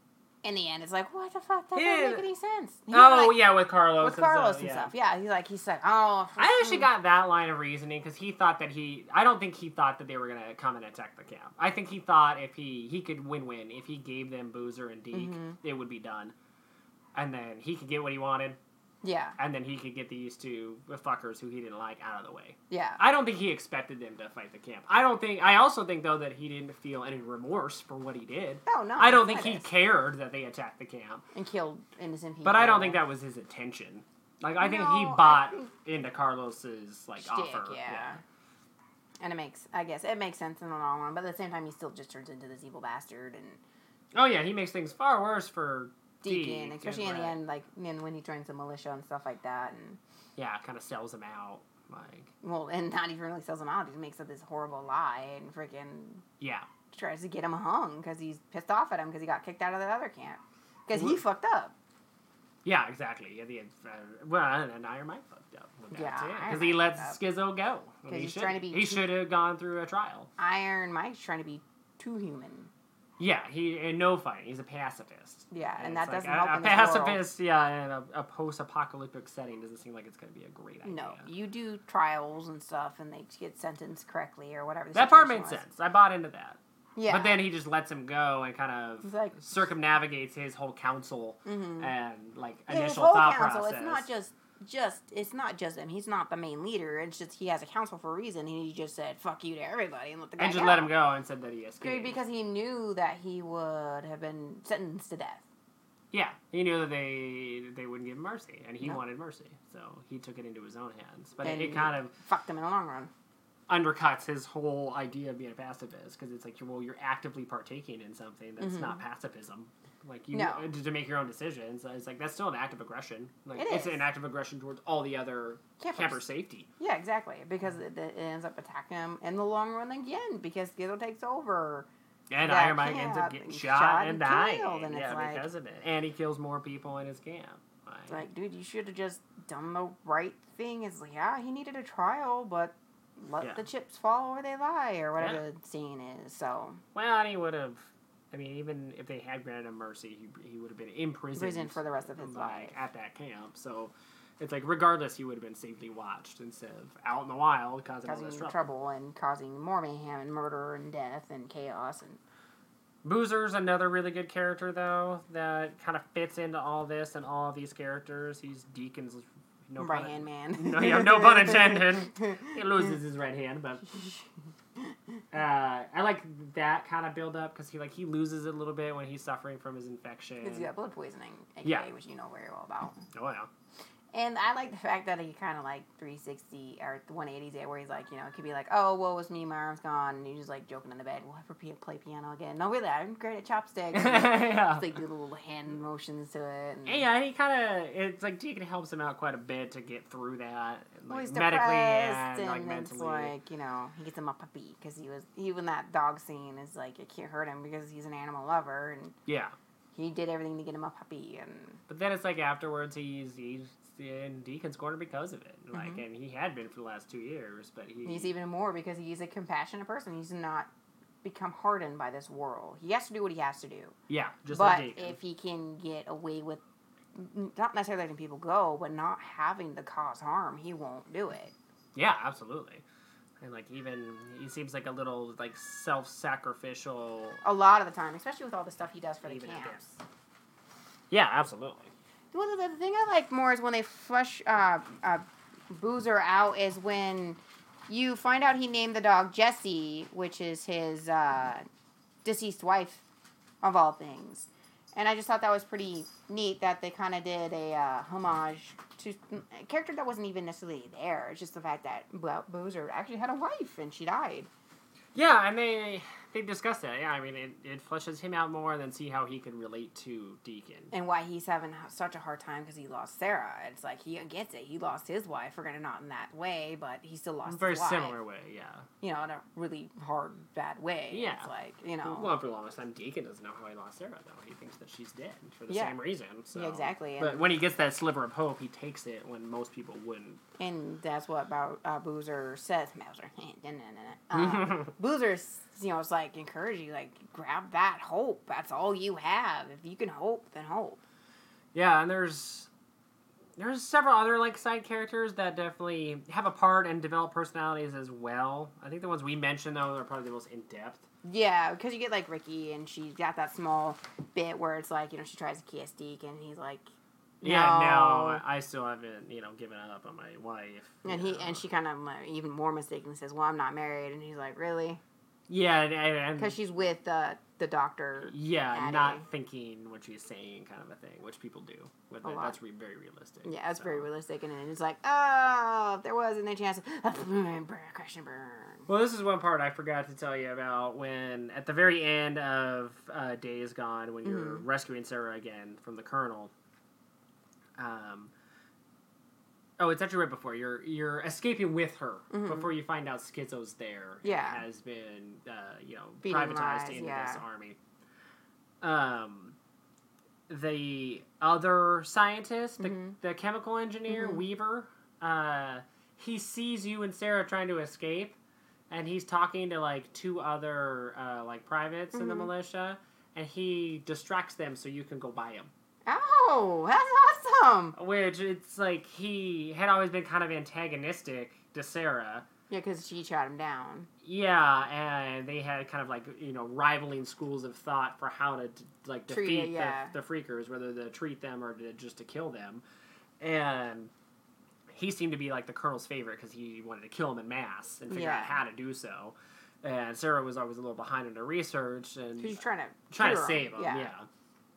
In the end, it's like, what the fuck? That Yeah. doesn't make any sense. He Oh like, yeah, with Carlos. with and Carlos stuff, and yeah. stuff. Yeah, he's like, he's like, oh. I actually got that line of reasoning because he thought that he. I don't think he thought that they were gonna come and attack the camp. I think he thought if he he could win-win if he gave them Boozer and Deke, Mm-hmm. it would be done, and then he could get what he wanted, Yeah, and then he could get these two fuckers who he didn't like out of the way. yeah. I don't think he expected them to fight the camp. I don't think. I also think though that he didn't feel any remorse for what he did. Oh no. I don't think that he is. cared that they attacked the camp, and killed innocent people. but I don't think that was his intention. Like I think he No, I bought think- into Carlos's like Shtick, offer. yeah. And it makes, I guess, it makes sense in the long run. But at the same time, he still just turns into this evil bastard and Oh yeah, he makes things far worse for Deacon, Deke, especially in and, the uh, end, like and when he joins the militia and stuff like that, and Yeah, kind of sells him out. Like well, and not even really sells him out. He makes up this horrible lie and freaking yeah, tries to get him hung because he's pissed off at him because he got kicked out of the other camp because he Well- fucked up. yeah, exactly. At the end, uh, well, and Iron Mike fucked up. Yeah, Iron because he Mike lets fucked Skizzo go. when 'Cause he he's should- trying to be He too- should have gone through a trial. Iron Mike's trying to be too human. Yeah, he and no fighting. He's a pacifist. Yeah, and it's that doesn't a, help a in this world. pacifist. Yeah, in a, a post-apocalyptic setting doesn't seem like it's going to be a great idea. No, you do trials and stuff, and they get sentenced correctly or whatever. The that part situation made was. sense. I bought into that. Yeah, But then he just lets him go and kind of It's like- circumnavigates his whole council Mhm. and like Yeah, his initial whole thought council. process. It's not just, just it's not just him. He's not the main leader. It's just he has a council for a reason. And he just said "fuck you" to everybody and let the guy and just go. let him go and said that he escaped. Because he knew that he would have been sentenced to death. Yeah, he knew that they they wouldn't give him mercy, and he No. wanted mercy, so he took it into his own hands. But And it, it kind of fucked him in the long run. undercuts his whole idea of being a pacifist because it's like, well, you're actively partaking in something that's Mhm. not pacifism. Like you No. to, to make your own decisions. It's like that's still an act of aggression. Like It it's is. an act of aggression towards all the other Campers. camper safety. Yeah, exactly. Because it, it ends up attacking him in the long run again because Skizzo takes over. And that Iron Mike ends up camp getting and shot, shot and and dying. killed, and it's yeah, like- because of it. And he kills more people in his camp. Like, It's like, dude, you should have just done the right thing. It's like, yeah, he needed a trial, but let Yeah. the chips fall where they lie, or whatever Yeah. the scene is. So, well, and he would have. I mean, even if they had granted him mercy, he, he would have been imprisoned prison for the rest of his like, life. at that camp. So it's like, regardless, he would have been safely watched instead of out in the wild causing, all Causing this trouble. trouble. and causing more mayhem and murder and death and chaos and Boozer's another really good character, though, that kind of fits into all this and all of these characters. He's Deacon's no right pun- hand man. No, yeah, no pun intended. He loses his right hand, but uh, I like that kind of build up because he like he loses it a little bit when he's suffering from his infection. Because you got blood poisoning, aka, Yeah. which you know very well about. Oh yeah. And I like the fact that he kind of like three sixty or one eighties it, where he's like, you know, it could be like, oh, woe is me, my arm's gone, and he's just like joking in the bed. We'll ever p- play piano again? No, really, I'm great at chopsticks. And yeah. it's like do little hand motions to it. And, Yeah, and he kind of, it's like Deacon helps him out quite a bit to get through that, well, like he's medically depressed, and, like and it's mentally. like, you know, he gets him a puppy because he was, even that dog scene is like, it can't hurt him because he's an animal lover, and Yeah, he did everything to get him a puppy. And but then it's like afterwards he's he's in Deacon's corner because of it, like, Mhm. and he had been for the last two years, but he he's even more because he's a compassionate person. He's not become hardened by this world. He has to do what he has to do. yeah, just but like Deacon. if he can get away with n- not necessarily letting people go, but not having to cause harm, he won't do it. Yeah, absolutely. And like even he seems like a little like self-sacrificial. A lot of the time, especially with all the stuff he does for the Even at camps. Yeah, absolutely. Well, the, the thing I like more is when they flush uh, uh, Boozer out is when you find out he named the dog Jessie, which is his uh, deceased wife, of all things. And I just thought that was pretty neat that they kind of did a uh, homage to a character that wasn't even necessarily there. It's just the fact that Bo- Boozer actually had a wife and she died. Yeah, and they they discussed that. Yeah, I mean, it, it fleshes him out more and then see how he could relate to Deacon. And why he's having such a hard time because he lost Sarah. It's like, he gets it. He lost his wife. We're gonna not in that way, but he still lost Very his wife. similar way, yeah. You know, in a really hard, bad way. Yeah. It's like, you know. Well, for the longest time, Deacon doesn't know how he lost Sarah, though. He thinks that she's dead for the Yeah. same reason. So. Yeah, exactly. But And- when he gets that sliver of hope, he takes it when most people wouldn't. And that's what Bo- uh, Boozer says. Boozer. uh, Boozer, you know, it's like encourage you, like grab that hope. That's all you have. If you can hope, then hope. Yeah, and there's there's several other like side characters that definitely have a part and develop personalities as well. I think the ones we mentioned though are probably the most in depth. Yeah, because you get like Ricky, and she's got that small bit where it's like, you know, she tries to kiss Deke, and he's like, no. Yeah, no, I still haven't, you know, given up on my wife. And you he know. and she kind of like, even more mistakenly says, "Well, I'm not married," and he's like, "Really?" Yeah, and, and Because she's with uh, the doctor. yeah, Addie. not thinking what she's saying, kind of a thing, which people do. But A that, lot. that's re- very realistic. Yeah, that's so. very realistic, and then it's like, oh, if there was any chance, crash and burn. Well, this is one part I forgot to tell you about when, at the very end of uh, Days Gone, when you're Mhm. rescuing Sarah again from the Colonel. Um. Oh, it's actually right before you're you're escaping with her Mhm. before you find out Schizo's there. Yeah. and has been uh, you know Beating privatized lies, into yeah. this army. Um. The other scientist, the, Mhm. the chemical engineer, Mhm. Weaver, uh, he sees you and Sarah trying to escape, and he's talking to, like, two other, uh, like, privates in the Mhm. militia, and he distracts them so you can go buy him. Oh, that's awesome. Which, it's like, he had always been kind of antagonistic to Sarah. Yeah, because she shot him down. Yeah, and they had kind of like, you know, rivaling schools of thought for how to, like, Treat defeat it, yeah. the, the freakers, whether to treat them or to, just to kill them. And he seemed to be, like, the Colonel's favorite because he wanted to kill them in mass and figure Yeah. out how to do so. And Sarah was always a little behind in her research and She's trying to trying to cure save him, Yeah. yeah.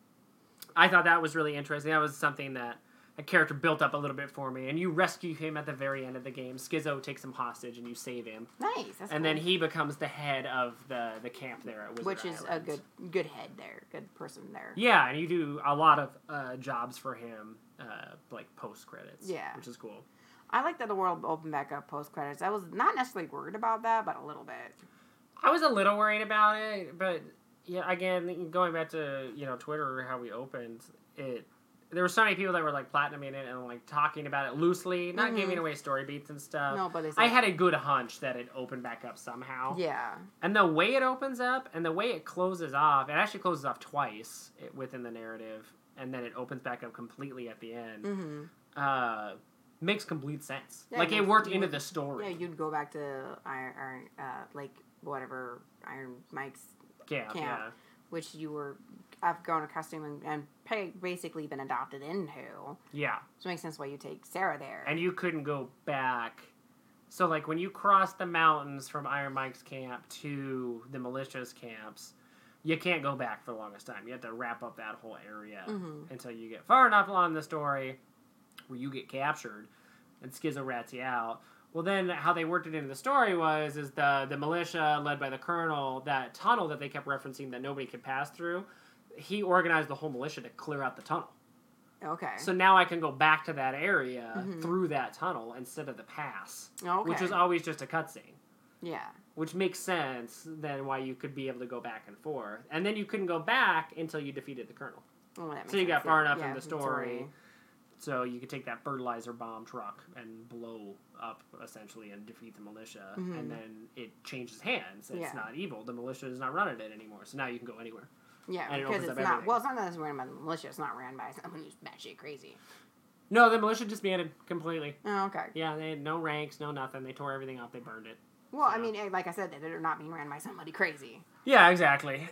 I thought that was really interesting. That was something that a character built up a little bit for me. And you rescue him at the very end of the game. Schizo takes him hostage and you save him. Nice. That's And cool. then he becomes the head of the, the camp there at Wizard Which is a Island. good good head there, good person there. Yeah, and you do a lot of uh, jobs for him, uh, like post credits. Yeah. which is cool. I like that the world opened back up post credits. I was not necessarily worried about that, but a little bit. I was a little worried about it, but yeah, again, going back to you know Twitter, how we opened it. There were so many people that were like platinuming it and like talking about it loosely, not Mhm. giving away story beats and stuff. No, but it's I like- had a good hunch that it opened back up somehow. Yeah. And the way it opens up and the way it closes off, it actually closes off twice it, within the narrative, and then it opens back up completely at the end. Mm-hmm. Uh, makes complete sense. Yeah, like it it makes- worked you into would- the story. Yeah, you'd go back to Iron, Iron uh, like whatever Iron Mike's Yeah, camp, yeah. which you were have grown accustomed and, and pay, basically been adopted into. Yeah. So it makes sense why you take Sarah there. And you couldn't go back. So, like, when you cross the mountains from Iron Mike's camp to the militia's camps, you can't go back for the longest time. You have to wrap up that whole area Mhm. until you get far enough along the story where you get captured and Schizo rats you out. Well, then how they worked it into the story was is the, the militia led by the colonel, that tunnel that they kept referencing that nobody could pass through, he organized the whole militia to clear out the tunnel. Okay. So now I can go back to that area Mhm. through that tunnel instead of the pass, okay. which was always just a cutscene. Yeah. Which makes sense then why you could be able to go back and forth. And then you couldn't go back until you defeated the colonel. Well, that makes So you got sense, far yeah. enough in Yeah, the it's story. already- So you could take that fertilizer bomb truck and blow up, essentially, and defeat the militia. Mhm. And then it changes hands. It's Yeah. not evil. The militia is not running it anymore. So now you can go anywhere. Yeah, and it because opens it's up not. everything. Well, it's not that it's ran by the militia. It's not ran by someone who's batshit crazy. No, the militia disbanded completely. Oh, okay. Yeah, they had no ranks, no nothing. They tore everything up. They burned it. Well, I So- mean, eh, like I said, they're not being ran by somebody crazy. Yeah, exactly.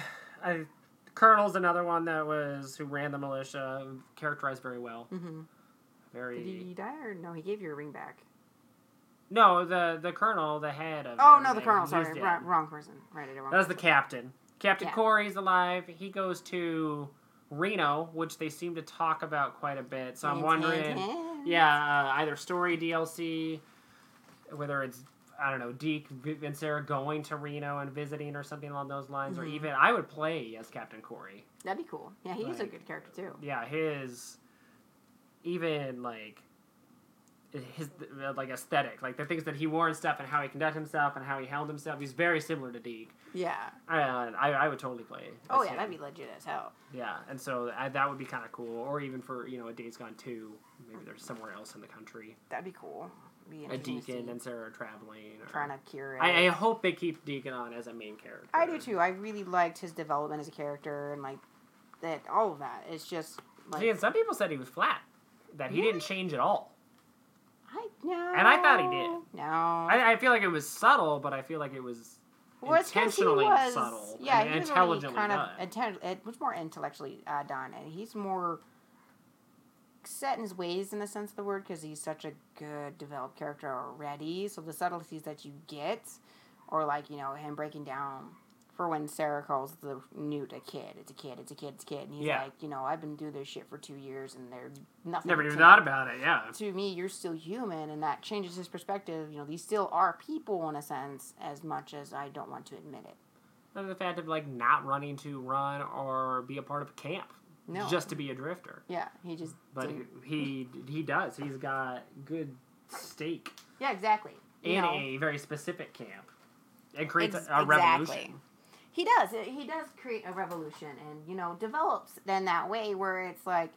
I, Colonel's another one that was who ran the militia, characterized very well. Mm-hmm. Very. Did he die or no? He gave you a ring back. No, the the colonel, the head of. Oh no, the everything, colonel. he's Sorry, dead. wrong, wrong person. Right, I did wrong. That was the person. captain. Captain Yeah. Corey's alive. He goes to Reno, which they seem to talk about quite a bit. So I'm Hint, wondering, hint, hint. yeah, uh, either story D L C, whether it's I don't know, Deke and Sarah going to Reno and visiting or something along those lines, Mhm. or even I would play as Captain Corey. That'd be cool. Yeah, he's a Like, good character too. Yeah, his even like his uh, like aesthetic, like the things that he wore and stuff, and how he conducted himself and how he held himself. He's very similar to Deke. Yeah. Uh, I I would totally play. Oh as yeah, him. that'd be legit as hell. Yeah, and so I, that would be kind of cool. Or even for you know a Days Gone two, maybe there's somewhere else in the country. That'd be cool. Be A interesting to Deacon see. and Sarah are traveling. Or, Trying to cure it. I, I hope they keep Deacon on as a main character. I do too. I really liked his development as a character and like that. All of that. It's just like See, and some people said he was flat, that he Really? didn't change at all. I no. And I thought he did. No. I, I feel like it was subtle, but I feel like it was Well, it's 'cause he intentionally was- subtle. Yeah, and he was intelligently already kind done. of inten- it was more intellectually uh, done, and he's more set in his ways in the sense of the word because he's such a good developed character already. So the subtleties that you get, or like you know him breaking down for when Sarah calls the Newt a kid, it's a kid, it's a kid, it's a kid, and he's Yeah. like, you know, I've been doing this shit for two years, and there's nothing. Never to even take. thought about it, yeah. To me, you're still human, and that changes his perspective. You know, these still are people in a sense, as much as I don't want to admit it. And the fact of like not running to run or be a part of a camp, No. just to be a drifter. Yeah, he just. But didn't- he he does. He's got good stake Yeah, exactly. You in know, a very specific camp, and creates ex- a, a exactly. revolution. He does. He does create a revolution, and you know, develops then that way where it's like,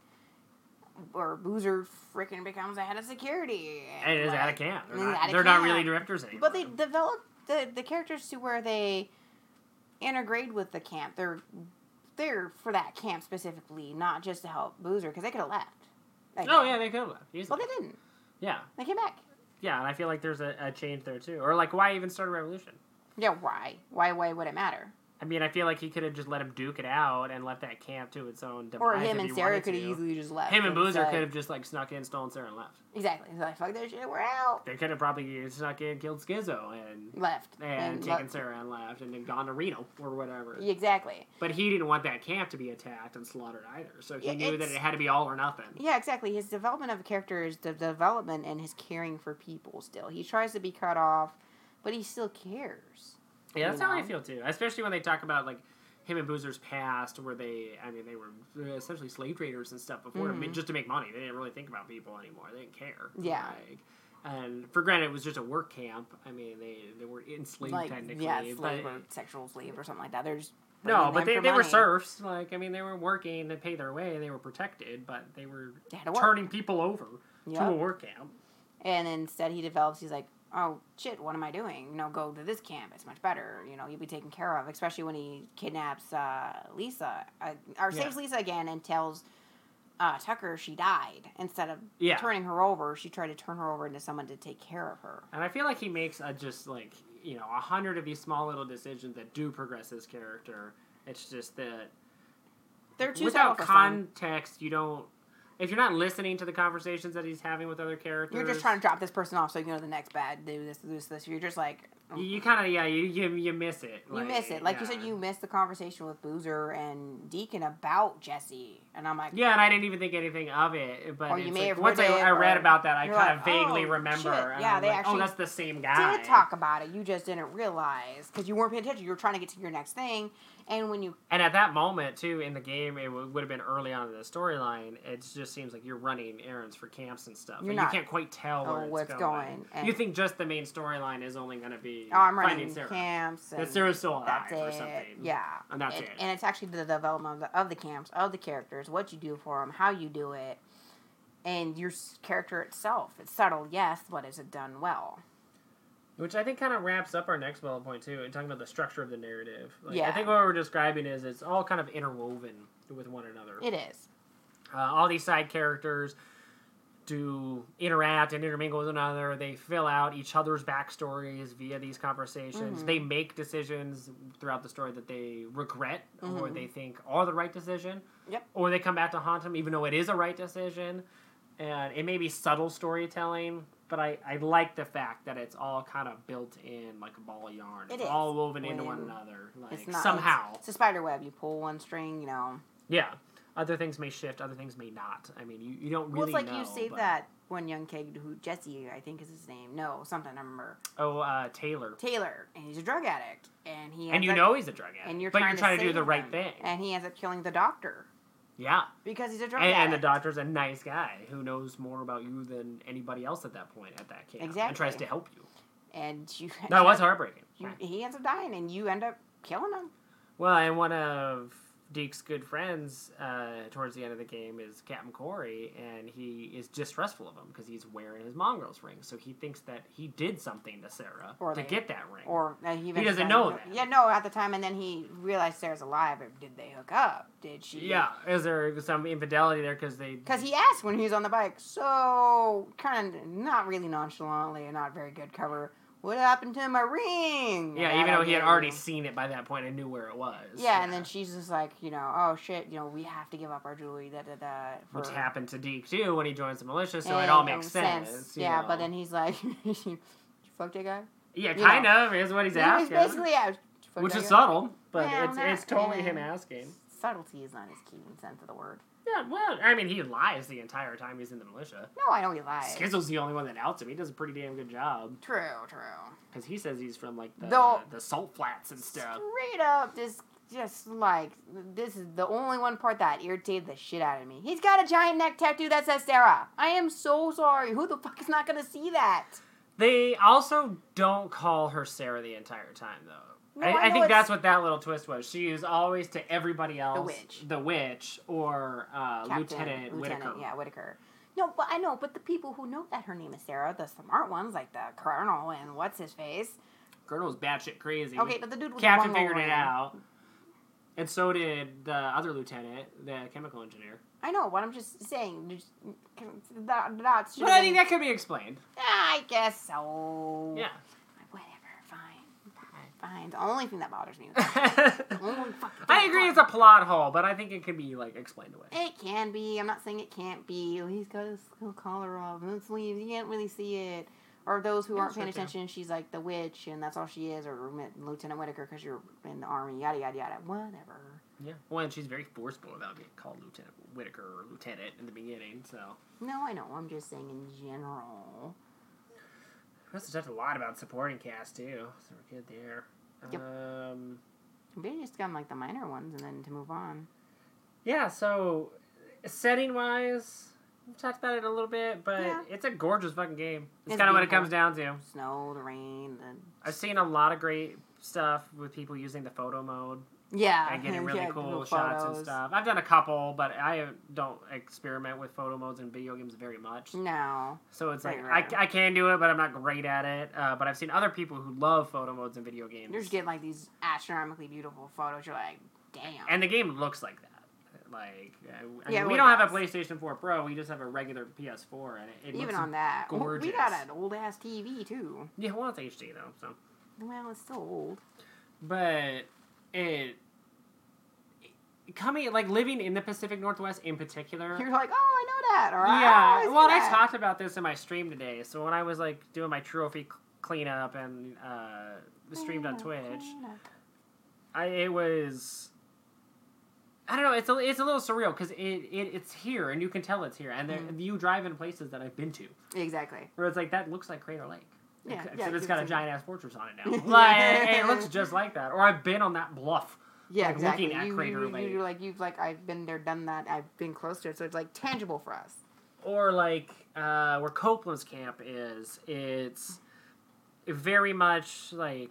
where Boozer freaking becomes a head of security, And is like, at a camp. They're, and he's not, at a they're not camp. really drifters anymore. But they develop the the characters to where they integrate with the camp. They're there for that camp specifically, not just to help Boozer, because they could have left. Like, Oh yeah, they could have. Easily. Well, they didn't. Yeah, They came back. yeah, and I feel like there's a, a change there too. Or like, why even start a revolution? Yeah, why? Why? Why would it matter? I mean, I feel like he could have just let him duke it out and left that camp to its own demise. Or if him he and Sarah wanted could have to. easily just left. Him and Boozer said- could have just like snuck in, stolen Sarah, and left. Exactly. He's like, fuck that shit, we're out. They could have probably snuck in, killed Schizo, and Left. and, And taken le- Sarah and left, and then gone to Reno or whatever. Exactly. But he didn't want that camp to be attacked and slaughtered either. So he Yeah, knew that it's- it had to be all or nothing. Yeah, exactly. His development of a character is the development and his caring for people still. He tries to be cut off, but he still cares. Yeah, that's You how I know? feel too. Especially when they talk about like him and Boozer's past, where they, I mean, they were essentially slave traders and stuff before, to ma- Mhm. just to make money. They didn't really think about people anymore. They didn't care. Yeah. Like, and for granted, it was just a work camp. I mean, they they were enslaved Like, technically. yeah, but, slave or sexual slave or something like that. They're just no, bringing but them they, for they were money. serfs. Like, I mean, they were working to pay their way. They were protected, but they were They had to work. turning people over to a Yep. work camp. And instead he develops, he's like, oh, shit, what am I doing? No, go to this camp. It's much better. You know, you'll be taken care of. Especially when he kidnaps uh, Lisa, uh, or Yeah. saves Lisa again and tells uh, Tucker she died. Instead of Yeah. turning her over, she tried to turn her over into someone to take care of her. And I feel like he makes a just like, you know, a hundred of these small little decisions that do progress his character. It's just that They're too without subtle for some. context, you don't. If you're not listening to the conversations that he's having with other characters, You're just trying to drop this person off so you can go to the next bad, do this, do this, this. You're just like... You, you kind of yeah, you, you you miss it. You miss it. Like you said, you missed the conversation with Boozer and Deacon about Jesse. And I'm like... Yeah, and I didn't even think anything of it. But Or you it's may like, have once heard I, it, I read or about that, I you're kind of like, vaguely oh, remember. shit. And Yeah, I'm they like, actually oh, that's the same guy. did talk about it. You just didn't realize because you weren't paying attention. You were trying to get to your next thing, and when you And at that moment, too, in the game, it w- would have been early on in the storyline. It just seems like you're running errands for camps and stuff. You're and not. you can't quite tell Oh, where it's what's going. going, and- You think just the main storyline is only going to be oh, I'm finding running Sarah. camps, and That Sarah's still alive that's or it. something. Yeah, And that's and, it. and it's actually the development of the, of the camps, of the characters, what you do for them, how you do it, and your s- character itself. It's subtle, yes, but is it done well? Which I think kind of wraps up our next bullet point, too, talking about the structure of the narrative. Like, I Yeah. think what we're describing is it's all kind of interwoven with one another. It is. Uh, all these side characters do interact and intermingle with one another. They fill out each other's backstories via these conversations. Mhm. They make decisions throughout the story that they regret or Mhm. they think are the right decision. Yep. Or they come back to haunt them even though it is a right decision. And it may be subtle storytelling, but I, I like the fact that it's all kind of built in like a ball of yarn. It It's is. all woven into When one another. Like It's not somehow. It's, it's a spider web. You pull one string, you know. Yeah. Other things may shift, other things may not. I mean, you, you don't Well, really it's like know. you say but- that one young kid who, Jesse, I think is his name. No, something, I remember. Oh, uh, Taylor. Taylor, and he's a drug addict. And he And ends you up- know he's a drug addict. and you're but trying you're trying to, to do the save right him. thing. And he ends up killing the doctor. Yeah. Because he's a drug And, addict. and the doctor's a nice guy who knows more about you than anybody else at that point at that camp. Exactly. And tries to help you. And you... That was heartbreaking. You, he ends up dying, and you end up killing him. Well, and one of Deke's good friends uh, towards the end of the game is Captain Corey, and he is distrustful of him because he's wearing his mongrel's ring. So he thinks that he did something to Sarah Or to they- get that ring. Or uh, he, He doesn't eventually- know that. Yeah, no, at the time, and then he realized Sarah's alive. But did they hook up? Did she? Yeah, is there some infidelity there because they... Because he asked when he was on the bike, so kind of not really nonchalantly and not very good cover. What happened to my ring? Yeah, That even though I he had gave already you. seen it by that point and knew where it was. Yeah, and then she's just like, you know, oh shit, you know, we have to give up our jewelry, da da da. for- Which happened to Deke too when he joins the militia, so And it all makes sense. you Yeah, know. but then he's like, you fuck that guy? Yeah, you kind know. of is what he's Yeah, he's asking. basically, yeah. fuck Which that is guy? subtle, but Well, it's not- it's totally yeah. him asking. Subtlety is not his key sense of the word. Yeah, well, I mean, he lies the entire time he's in the militia. No, I know he lies. Skizzle's the only one that outs him. He does a pretty damn good job. True, true. Because he says he's from, like, the, Though- the salt flats and stuff. Straight up, this just like this is the only one part that irritated the shit out of me. He's got a giant neck tattoo that says Sarah. I am so sorry. Who the fuck is not gonna see that? They also don't call her Sarah the entire time, though. No, I, I I know think it's- that's what that little twist was. She is always to everybody else witch. the witch or uh, Captain, Lieutenant, Whitaker. Yeah, Whitaker. No, but I know, but the people who know that her name is Sarah, the smart ones, like the Colonel and what's his face. Colonel's batshit crazy. Okay, but the dude with Captain the one figured it ring. out. And so did the other lieutenant, the chemical engineer. I know, but I'm just saying, just, that, that's But I think that could be explained. I guess so. Yeah. Whatever, fine. Fine, fine. The only thing that bothers me is that. I Only fucking thing agree that it's a plot hole, but I think it can be, like, explained away. It can be. I'm not saying it can't be. Oh, he's got his little collar off and his sleeves. You can't really see it. Or those who Yeah, aren't paying sure can. attention, she's like the witch, and that's all she is. Or Lieutenant Whitaker because you're in the army. Yada yada yada. Whatever. Yeah. Well, and she's very forceful about being called Lieutenant Whitaker or Lieutenant in the beginning, so. No, I know. I'm just saying in general. We also talked a lot about supporting cast, too, so we're good there. Yep. Um, Maybe just got like the minor ones, and then to move on. yeah, so, setting-wise, we've talked about it a little bit, but Yeah. it's a gorgeous fucking game. It's, It's kind of what it beautiful. comes down to. Snow, the rain, the I've seen a lot of great stuff with people using the photo mode yeah, and getting really yeah, cool photos. shots and stuff. I've done a couple, but I don't experiment with photo modes in video games very much. No. So it's like, Right, right. I, I can do it, but I'm not great at it. Uh, but I've seen other people who love photo modes in video games. You're just getting like these astronomically beautiful photos. You're like, damn. And the game looks like that. Like, uh, I Yeah, mean, we well, don't it have a does. PlayStation four Pro. We just have a regular P S four, and it, it Even looks on that, oh, we gorgeous. got an old ass T V too. Yeah, well, it's H D though, so. Well, it's still old. But it, it coming like living in the Pacific Northwest in particular. You're like, oh, I know that. Or Yeah, oh, I well, see I that. talked about this in my stream today. So when I was like doing my trophy c- cleanup and uh, streamed on Twitch, I it was. I don't know. It's a it's a little surreal because it, it it's here and you can tell it's here, and there Mhm. you drive in places that I've been to Exactly. where it's like that looks like Crater Lake. Yeah, Except yeah, it's it's got a like- giant ass fortress on it now. Like it looks just like that. Or I've been on that bluff. Yeah, Like, exactly. looking at you, Crater you, Lake. You're like, you've like, I've been there, done that. I've been close to it, so it's like tangible for us. Or like uh, where Copeland's camp is, it's very much like,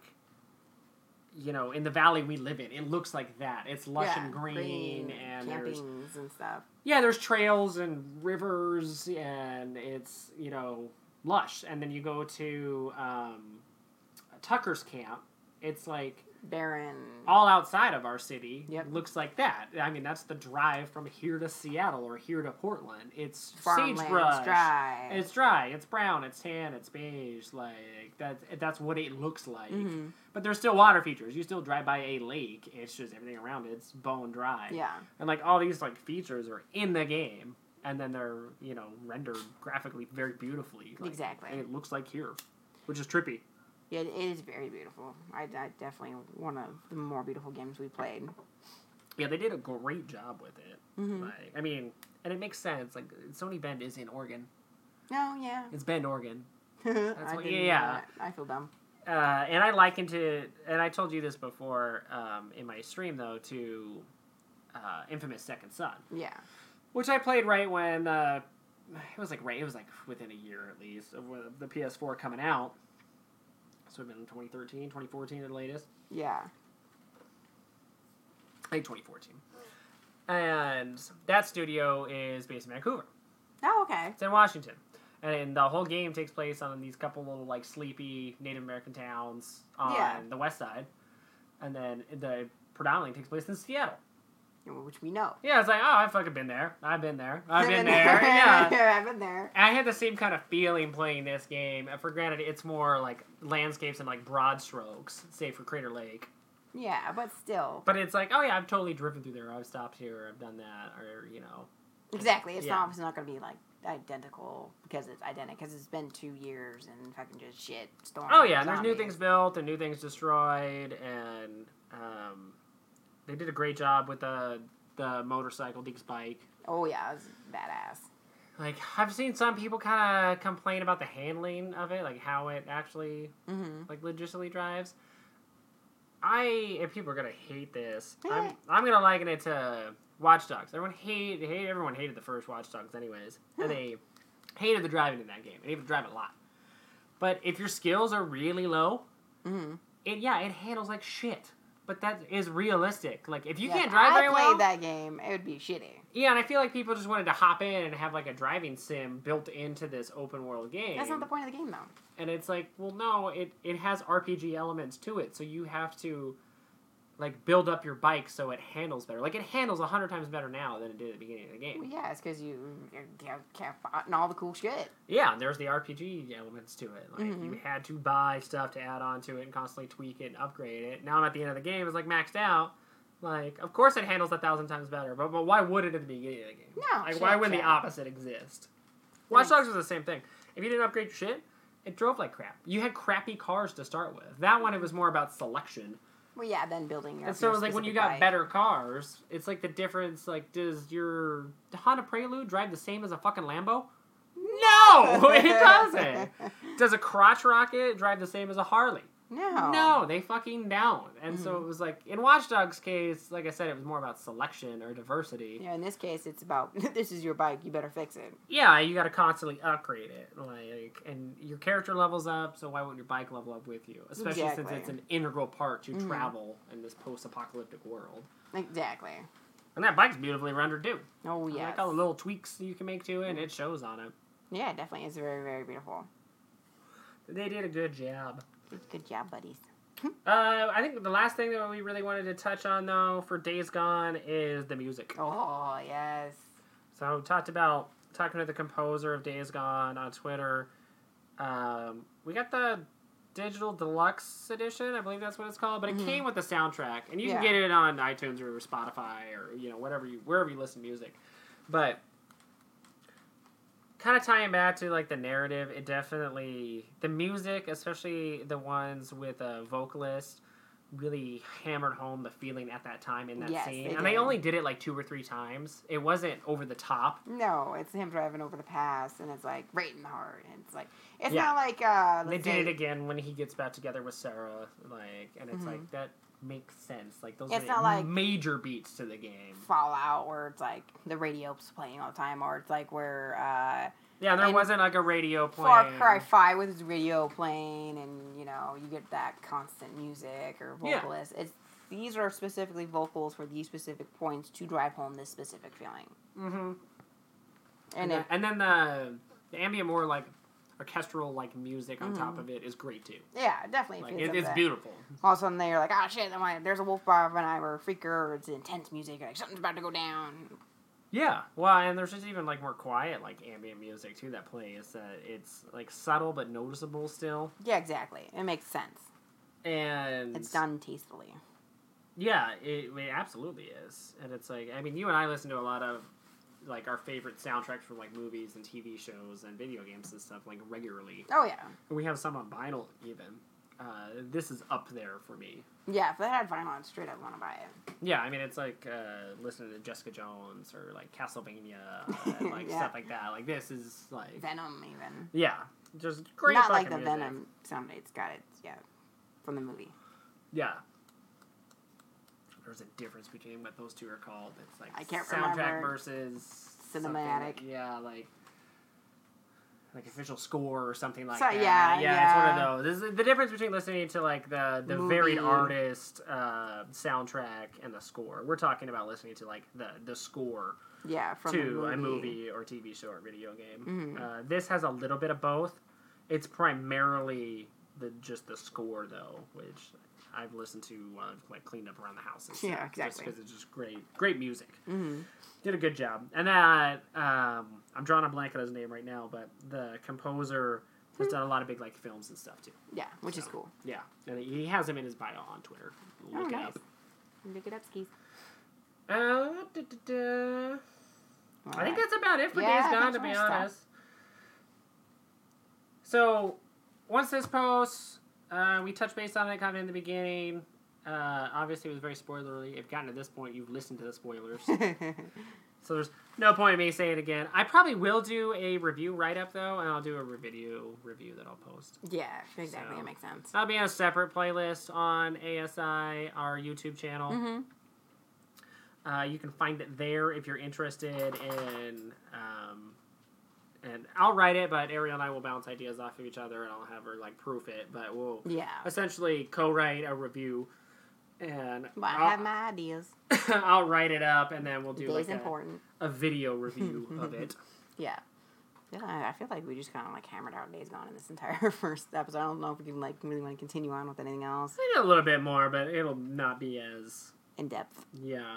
you know, in the valley we live in. It looks like that. It's lush yeah, and green, and there's campings and stuff. yeah, there's trails and rivers, and it's you know lush. And then you go to um, Tucker's camp. It's like Barren. all outside of our city. Yep. Looks like that. I mean, that's the drive from here to Seattle or here to Portland. It's Farmland, sagebrush. it's dry. It's dry. It's brown. It's tan. It's beige. Like that's that's what it looks like. Mhm. But there's still water features. You still drive by a lake. It's just everything around it's bone dry. Yeah. And like all these like features are in the game, and then they're you know rendered graphically very beautifully. Like, Exactly. and it looks like here, which is trippy. Yeah, it is very beautiful. I, I definitely one of the more beautiful games we played. Yeah, they did a great job with it. Mm-hmm. Like, I mean, and it makes sense. Like, Sony Bend is in Oregon. No, yeah. It's Bend, Oregon. I what- didn't know yeah. that. I feel dumb. Uh, and I likened it, and I told you this before um, in my stream, though, to uh, Infamous Second Son. Yeah. Which I played right when, uh, it was like, right, it was like within a year at least of the P S four coming out. So it would have been twenty thirteen, twenty fourteen at the latest. Yeah. I think twenty fourteen. And that studio is based in Vancouver. Oh, okay. It's in Washington. And the whole game takes place on these couple little, like, sleepy Native American towns on Yeah. the west side. And then the predominantly takes place in Seattle. Which we know. Yeah, it's like, oh, I've fucking been there. I've been there. I've been there. Yeah. I've been there. And I had the same kind of feeling playing this game. For granted, it's more like landscapes and like broad strokes, say for Crater Lake. Yeah, but still. But it's like, oh yeah, I've totally driven through there. I've stopped here. I've done that. Or, you know. Exactly. It's Yeah. not. It's not going to be like identical because it's identical because it's been two years and fucking just shit storm. Oh yeah, and there's new zombies. things built and new things destroyed, and um, they did a great job with the the motorcycle, Deke's bike. Oh yeah, it was badass. Like, I've seen some people kind of complain about the handling of it, like how it actually Mm-hmm. like legitimately drives. I and people are gonna hate this. Eh. I'm I'm gonna liken it to Watch Dogs. Everyone hate hate everyone hated the first Watch Dogs anyways, and they hated the driving in that game. And even drive it a lot. But if your skills are really low, Mm-hmm. it yeah it handles like shit. But that is realistic. Like if you Yeah, can't if drive I very played well, that game, it would be shitty. yeah, and I feel like people just wanted to hop in and have like a driving sim built into this open world game. That's not the point of the game, though. And it's like, well, no, it, it has R P G elements to it, so you have to, like, build up your bike so it handles better. Like, it handles a hundred times better now than it did at the beginning of the game. Well, yeah, it's because you you have campfire and all the cool shit. Yeah, and there's the R P G elements to it. Like, Mhm. you had to buy stuff to add on to it and constantly tweak it and upgrade it. Now I'm at the end of the game, it's, like, maxed out. Like, of course it handles a thousand times better, but, but why would it at the beginning of the game? No, Like, shit, why wouldn't shit. the opposite exist? Watch Nice. Dogs was the same thing. If you didn't upgrade your shit, it drove like crap. You had crappy cars to start with. That one, it was more about selection. Well, yeah, then building your. And so your it was like when you specific got bike. better cars, it's like the difference, like, does your Honda Prelude drive the same as a fucking Lambo? No, it doesn't. Does a crotch rocket drive the same as a Harley? No. No, they fucking don't. And so Mhm. it was like, in Watch Dogs' case, like I said, it was more about selection or diversity. Yeah, in this case, it's about this is your bike. You better fix it. Yeah, you got to constantly upgrade it, like, and your character levels up. So why wouldn't your bike level up with you? Especially since Exactly. it's an integral part to Mhm. travel in this post-apocalyptic world. Exactly. And that bike's beautifully rendered too. Oh I yeah. like all the little tweaks you can make to it, and it shows on it. Yeah, it definitely is very very beautiful. They did a good job. Good, good job, buddies. Uh, I think the last thing that we really wanted to touch on, though, for Days Gone is the music. Oh yes. So talked about talking to the composer of Days Gone on Twitter. Um, we got the digital deluxe edition, I believe that's what it's called, but it Mhm. came with the soundtrack, and you Yeah. can get it on iTunes or Spotify or you know whatever you wherever you listen to music. But kind of tying back to like the narrative, it definitely the music, especially the ones with a vocalist, really hammered home the feeling at that time in that Yes, scene. they And they did. only did it like two or three times. It wasn't over the top. No, it's him driving over the pass, and it's like right in the heart. And it's like it's Yeah. not like uh. They let's did say- it again when he gets back together with Sarah, like, and it's Mhm. like that makes sense. Like those It's are not like- major beats to the game. Fallout, where it's like the radio's playing all the time, or it's like where uh, Yeah, there and wasn't like a radio Far playing. Cry Five with his radio playing, and you know you get that constant music or Yeah. vocalist. It's these are specifically vocals for these specific points to drive home this specific feeling. Mm-hmm. And, And then, it, and then the the ambient, more like orchestral like music on top Mhm. of it is great too. yeah, it definitely Like feels it, like it's that. beautiful. All of a sudden they're like, oh shit, I'm like, there's a wolf behind or a freaker, or it's intense music, like something's about to go down. Yeah, well, and there's just even like more quiet like ambient music too that plays. That it's like subtle but noticeable still, Yeah, exactly. It makes sense. and It's done tastefully. Yeah, it, it absolutely is, and it's like I mean, you and I listen to a lot of like our favorite soundtracks from like movies and T V shows and video games and stuff like regularly. Oh yeah. And we have some on vinyl even. Uh, this is up there for me. Yeah, if they had vinyl, I'd straight up want to buy it. Yeah, I mean, it's like uh, listening to Jessica Jones or like Castlevania, and, like Yeah. stuff like that. Like this is like Venom, even. yeah, just great. Not like fucking the music. Venom sound. It's got it, yeah, from the movie. Yeah. There's a difference between what those two are called. It's like I can't soundtrack remember. versus Cinematic. something. Yeah, like like official score or something like So- that. yeah, yeah, it's one yeah. of those. This is the difference between listening to like the the Movie. varied artist uh, soundtrack and the score. We're talking about listening to like the the score Yeah, from the to movie. a movie or T V show or video game. Mhm. Uh, this has a little bit of both. It's primarily the just the score though, which I've listened to while I've like cleaned up around the house. And stuff, Yeah, just exactly. because it's just great, great music. Mm-hmm. Did a good job. And then um, I'm drawing a blank on his name right now, but the composer has done a lot of big like films and stuff too. Yeah, which is So, cool. Yeah, and he has him in his bio on Twitter. Look Oh, it nice. up. Look it up, skis. Uh, da, da, da. I think Alright. that's about it for Yeah, Days Gone, thanks to for be our stuff. honest. So, once this posts, uh, we touched base on it kind of in the beginning. Uh, obviously, it was very spoilery. If gotten to this point, you've listened to the spoilers. So there's no point in me saying it again. I probably will do a review write-up, though, and I'll do a video review that I'll post. Yeah, exactly. So- That makes sense. That'll be on a separate playlist on A S I, our YouTube channel. Mm-hmm. Uh, you can find it there if you're interested in... Um, and I'll write it, but Ariel and I will bounce ideas off of each other, and I'll have her, like, proof it. But we'll Yeah. essentially co-write a review, and But I I'll, have my ideas. I'll write it up, and then we'll do, Day's like, a, important. a video review of it. Yeah. Yeah, I I feel like we just kind of like hammered out Days Gone in this entire first episode. I don't know if we can like really want to continue on with anything else I did a little bit more, but it'll not be as... in depth. Yeah.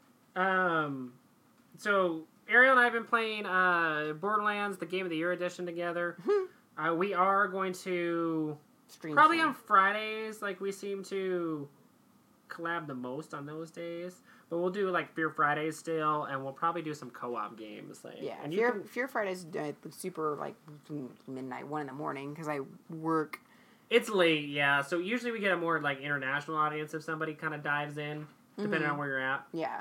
Um, so, Ariel and I have been playing uh, Borderlands, the Game of the Year edition together. uh, we are going to... Stream Probably soon. on Fridays, like, we seem to collab the most on those days. But we'll do, like, Fear Fridays still, and we'll probably do some co-op games. Like, Yeah, and you Fear, can- Fear Friday's uh, super like midnight, one in the morning because I work. It's late, yeah. So usually we get a more, like, international audience if somebody kind of dives in, depending Mhm. on where you're at. Yeah,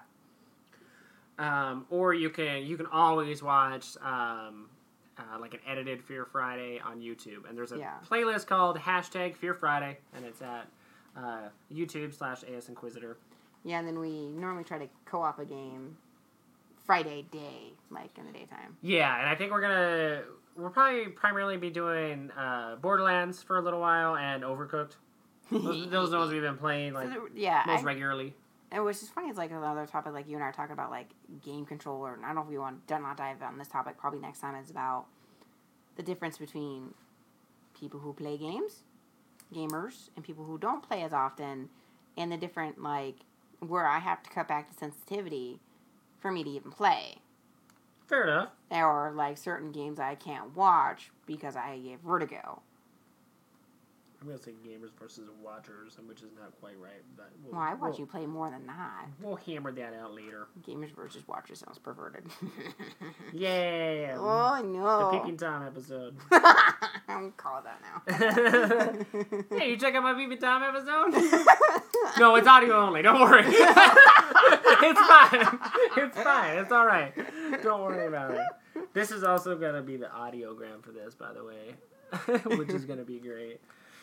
Um, or you can you can always watch um, uh, like an edited Fear Friday on YouTube, and there's a Yeah. playlist called hashtag Fear Friday, and it's at uh, YouTube slash A S Inquisitor. yeah, and then we normally try to co-op a game Friday day, like in the daytime. Yeah, and I think we're gonna we'll probably primarily be doing uh, Borderlands for a little while and Overcooked. Those, those are the ones we've been playing like So, yeah, most I, regularly. and which is funny. It's like another topic, like you and I are talking about, like game controller. And I don't know if we want to not dive on this topic. Probably next time is about the difference between people who play games, gamers, and people who don't play as often, and the different like where I have to cut back the sensitivity for me to even play, Fair enough. or like certain games I can't watch because I get vertigo. I'm gonna say gamers versus watchers, which is not quite right, but we'll, Well, I watch we'll, you play more than not. we'll hammer that out later. Gamers versus watchers sounds perverted. Yeah. Oh no! The Peeping Tom episode. I'm call that now. Hey, you check out my Peeping Tom episode? No, it's audio only. Don't worry. It's fine. It's fine. It's all right. Don't worry about it. This is also going to be the audiogram for this, by the way, which is going to be great.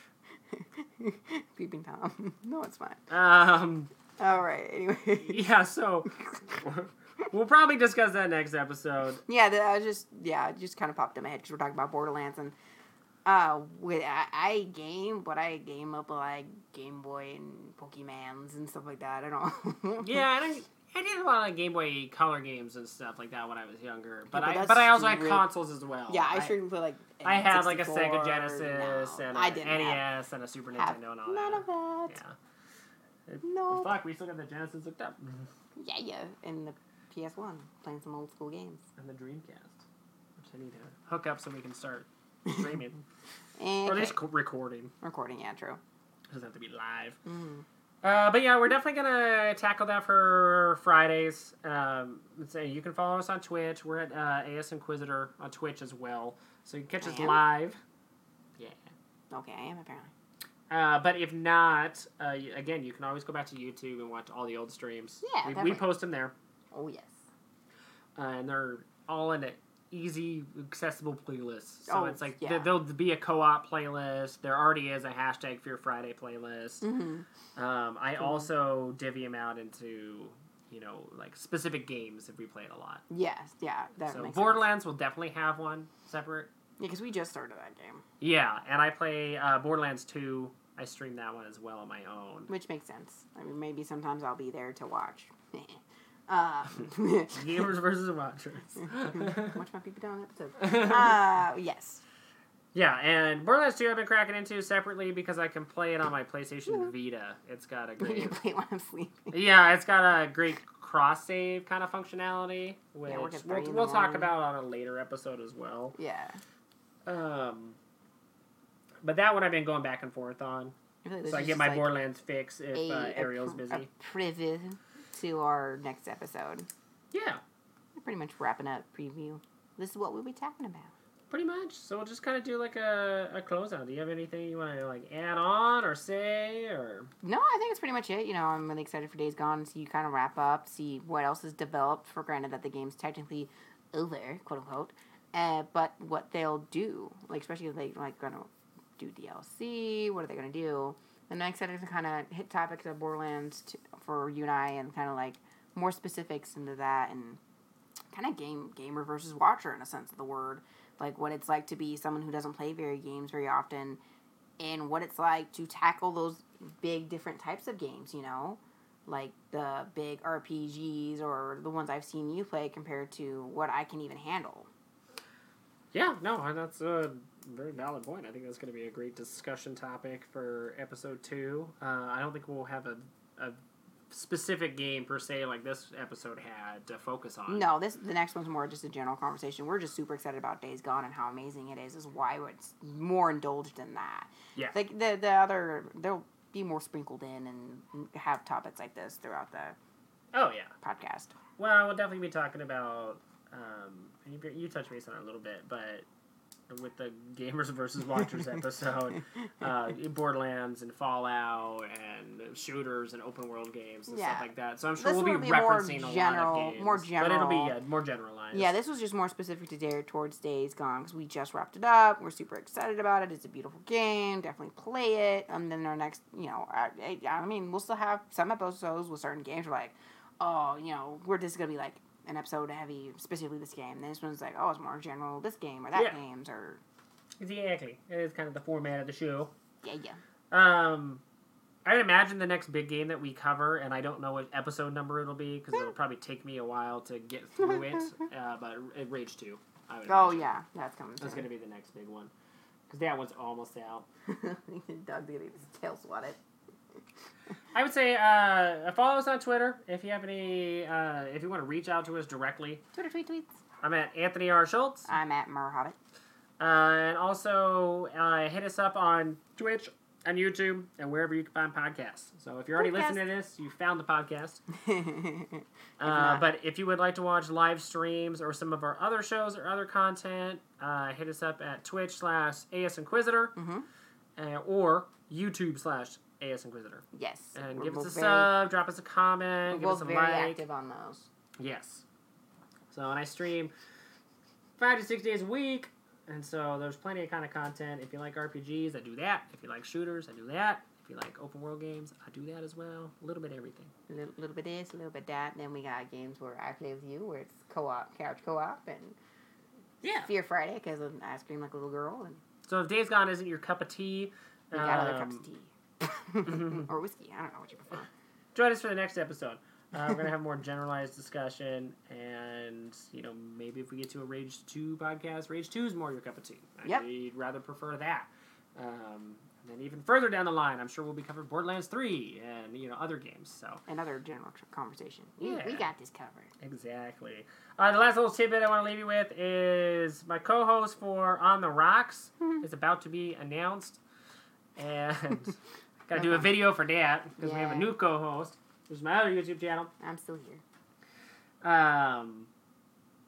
Peeping Tom. No, it's fine. Um, All right. Anyway. yeah, so we'll probably discuss that next episode. Yeah, the, I was just yeah, it just kind of popped in my head because we're talking about Borderlands and uh, with I, I game, but I game up like Game Boy and Pokemans and stuff like that. I don't. Yeah, and I, I did a lot of Game Boy Color games and stuff like that when I was younger, but Yeah, but I that's but I also had really- consoles as well. Yeah, I strictly play like. I had like a N sixty-four. Sega Genesis No, and I an didn't N E have, S and a Super have Nintendo and all none that. of that. Yeah. It- No. Fuck, we still got the Genesis hooked up. Yeah, yeah, and the P S one playing some old school games. And the Dreamcast, which I need to hook up so we can start streaming. And Or at least co- recording. recording, yeah, true. It doesn't have to be live. Mm. Uh, but yeah, we're definitely going to tackle that for Fridays. Um, so you can follow us on Twitch. We're at uh, A S Inquisitor on Twitch as well. So you can catch I us am? live. Yeah. Okay, I am apparently. Uh, but if not, uh, y- again, you can always go back to YouTube and watch all the old streams. Yeah, we, we definitely. post them there, Oh yes. uh, and they're all in an easy, accessible playlist. So Oh, it's like yeah. th- there'll be a co-op playlist. There already is a hashtag Fear Friday playlist. Mm-hmm. Um, I Cool. also divvy them out into, you know, like specific games if we play it a lot. Yes, yeah, that so makes Borderlands will definitely have one separate. sense. Yeah, because we just started that game, Yeah, and I play uh, Borderlands two. I stream that one as well on my own. which makes sense. I mean, maybe sometimes I'll be there to watch. uh, Gamers versus watchers. watch my people down episode. Uh, yes. Yeah, and Borderlands two I've been cracking into separately because I can play it on my PlayStation Vita. It's got a You great... play when I'm sleeping. Yeah, it's got a great cross-save kind of functionality, which work at three we'll, in the we'll talk morning. about on a later episode as well. Yeah. Um, but that one I've been going back and forth on. I feel like this So I is get just my like Borderlands fix if a, uh, a Ariel's pr- busy. A preview to our next episode. Yeah, We're pretty much wrapping up preview. This is what we'll be talking about. pretty much. So we'll just kind of do like a, a closeout. Do you have anything you want to like add on or say or? No, I think it's pretty much it. You know, I'm really excited for Days Gone to see you kind of wrap up, see what else is developed. For granted that the game's technically over, quote unquote, uh, but what they'll do, like especially if they like gonna do D L C, what are they gonna do? And I'm excited to kind of hit topics of Borderlands to, for you and I, and kind of like more specifics into that, and kind of game gamer versus watcher in a sense of the word, like what it's like to be someone who doesn't play very games very often, and what it's like to tackle those big different types of games, you know, like the big R P Gs or the ones I've seen you play compared to what I can even handle. Yeah, no, and that's a very valid point. I think that's going to be a great discussion topic for episode two. Uh, I don't think we'll have a, a specific game per se like this episode had to focus on. No, this the next one's more just a general conversation. We're just super excited about Days Gone and how amazing it is. Is why it's more indulged in that. Yeah. Like the the other, there'll be more sprinkled in and have topics like this throughout the Oh, yeah. podcast. Well, we'll definitely be talking about, um, you, you touched base on it a little bit, but with the Gamers versus Watchers episode, uh, Borderlands and Fallout and shooters and open world games and Yeah. stuff like that. So I'm sure This we'll be one will be more referencing a general- lot of games. more But it'll be general. yeah, more generalized. Yeah, this was just more specific to Dare towards Days Gone because we just wrapped it up. We're super excited about it. It's a beautiful game. Definitely play it. And then our next, you know, I, I I mean, we'll still have some episodes with certain games. We're like, oh, you know, we're just gonna be like an episode heavy specifically this game. Then this one's like, oh, it's more general this game or that Yeah. games or Exactly. It is kind of the format of the show. yeah, yeah. Um, I would imagine the next big game that we cover, and I don't know what episode number it'll be because it'll probably take me a while to get through it. Uh, but it Rage two. I would Oh imagine. yeah, that's coming. That's soon. gonna be the next big one because that one's almost out. Doug's gonna get his tail swatted. I would say uh, follow us on Twitter if you have any. Uh, if you want to reach out to us directly, Twitter tweet tweets. I'm at Anthony R. Schultz. I'm at Mer Hobbit. Uh, and also uh, hit us up on Twitch, on YouTube, and wherever you can find podcasts. So if you're already Podcast. listening to this, you found the podcast. If Uh, not- but if you would like to watch live streams or some of our other shows or other content, uh, hit us up at Twitch slash AS Inquisitor Mhm. uh, or YouTube slash AS Inquisitor. Yes. And we're give us a both very- sub, drop us a comment, We're give us both a very like. active on those. Yes. So, and I stream five to six days a week. And so there's plenty of kind of content. If you like R P Gs, I do that. If you like shooters, I do that. If you like open world games, I do that as well. A little bit of everything. A little, little bit this, a little bit that. And then we got games where I play with you, where it's co-op, couch co-op, and Yeah. Fear Friday because I scream like a little girl, and So if Days Gone isn't your cup of tea, we got other um, cups of tea or whiskey. I don't know what you prefer. join us for the next episode. Uh, we're gonna have more generalized discussion, and you know maybe if we get to a Rage two podcast, Rage two is more your cup of tea. Yep. I'd rather prefer that. Um, and then even further down the line, I'm sure we'll be covering Borderlands three and you know other games. So Another general tr- conversation. We, Yeah. we got this covered. exactly. Uh, the last little tidbit I want to leave you with is my co-host for On the Rocks is about to be announced, and gotta do a video for that because we have a Yeah. new co-host. There's my other YouTube channel. I'm still here. Um,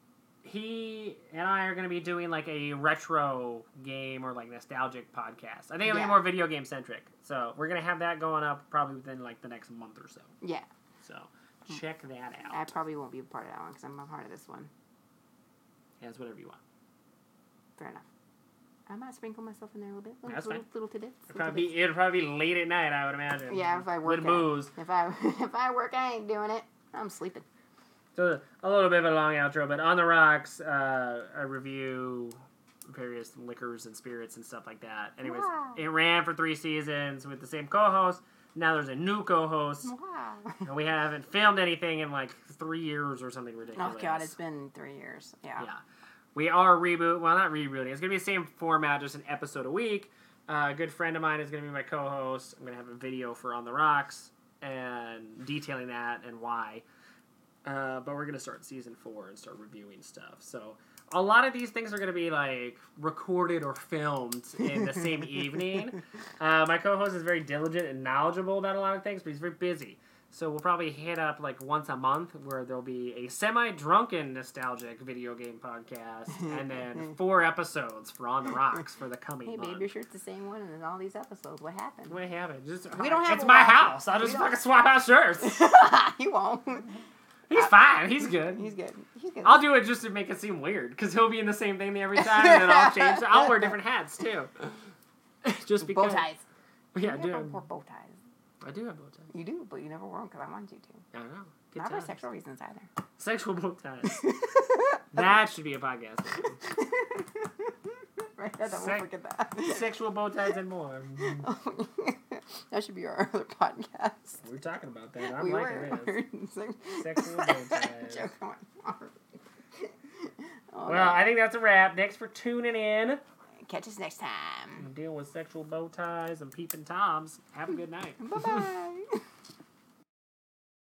he and I are going to be doing like a retro game or like nostalgic podcast. I think it'll Yeah. be more video game centric. So we're going to have that going up probably within like the next month or so. Yeah. So check that out. I probably won't be a part of that one because I'm a part of this one. Yeah, it's whatever you want. Fair enough. I might sprinkle myself in there a little bit. Little, That's little, fine. little tidbits. It'll little probably, be, tidbits. it'll probably be late at night, I would imagine. Yeah, if I work With out. booze. If I if I work, I ain't doing it. I'm sleeping. So a little bit of a long outro, but On the Rocks, uh, I review various liquors and spirits and stuff like that. Anyways, Wow. it ran for three seasons with the same co-host. Now there's a new co-host, Wow. and we haven't filmed anything in like three years or something ridiculous. Oh god, it's been three years. Yeah. Yeah. We are reboot. Well, not rebooting. It's gonna be the same format, just an episode a week. Uh, a good friend of mine is gonna be my co-host. I'm gonna have a video for On the Rocks and detailing that and why. Uh, but we're gonna start season four and start reviewing stuff. So a lot of these things are gonna be like recorded or filmed in the same evening. Uh, my co-host is very diligent and knowledgeable about a lot of things, but he's very busy. So we'll probably hit up like once a month where there'll be a semi-drunken nostalgic video game podcast and then four episodes for On the Rocks for the coming Hey, month. babe, your shirt's the same one in all these episodes. What happened? What happened? Just, We don't have it's a my watch. house. I'll We just don't- fucking swap out shirts. You won't. He's fine. He's good. He's good. He's good. I'll do it just to make it seem weird because he'll be in the same thing every time and then I'll change. I'll wear different hats too. Just bow because. ties. Yeah, I You never do. wore bow ties. I do have bow ties. You do, but you never wore them because I wanted you to. I don't know. Good Not for times. sexual reasons either. Sexual bow ties. That should be a podcast. Right? I don't Sex- forget that. Sexual bow ties and more. That should be our other podcast. We're talking about that. I'm we liking were. this. Sexual bow ties. Joke on my part. Oh, Well, I think that's a wrap. Thanks for tuning in. catch us next time. Dealing with sexual bow ties and peeping toms. Have a good night. Bye bye.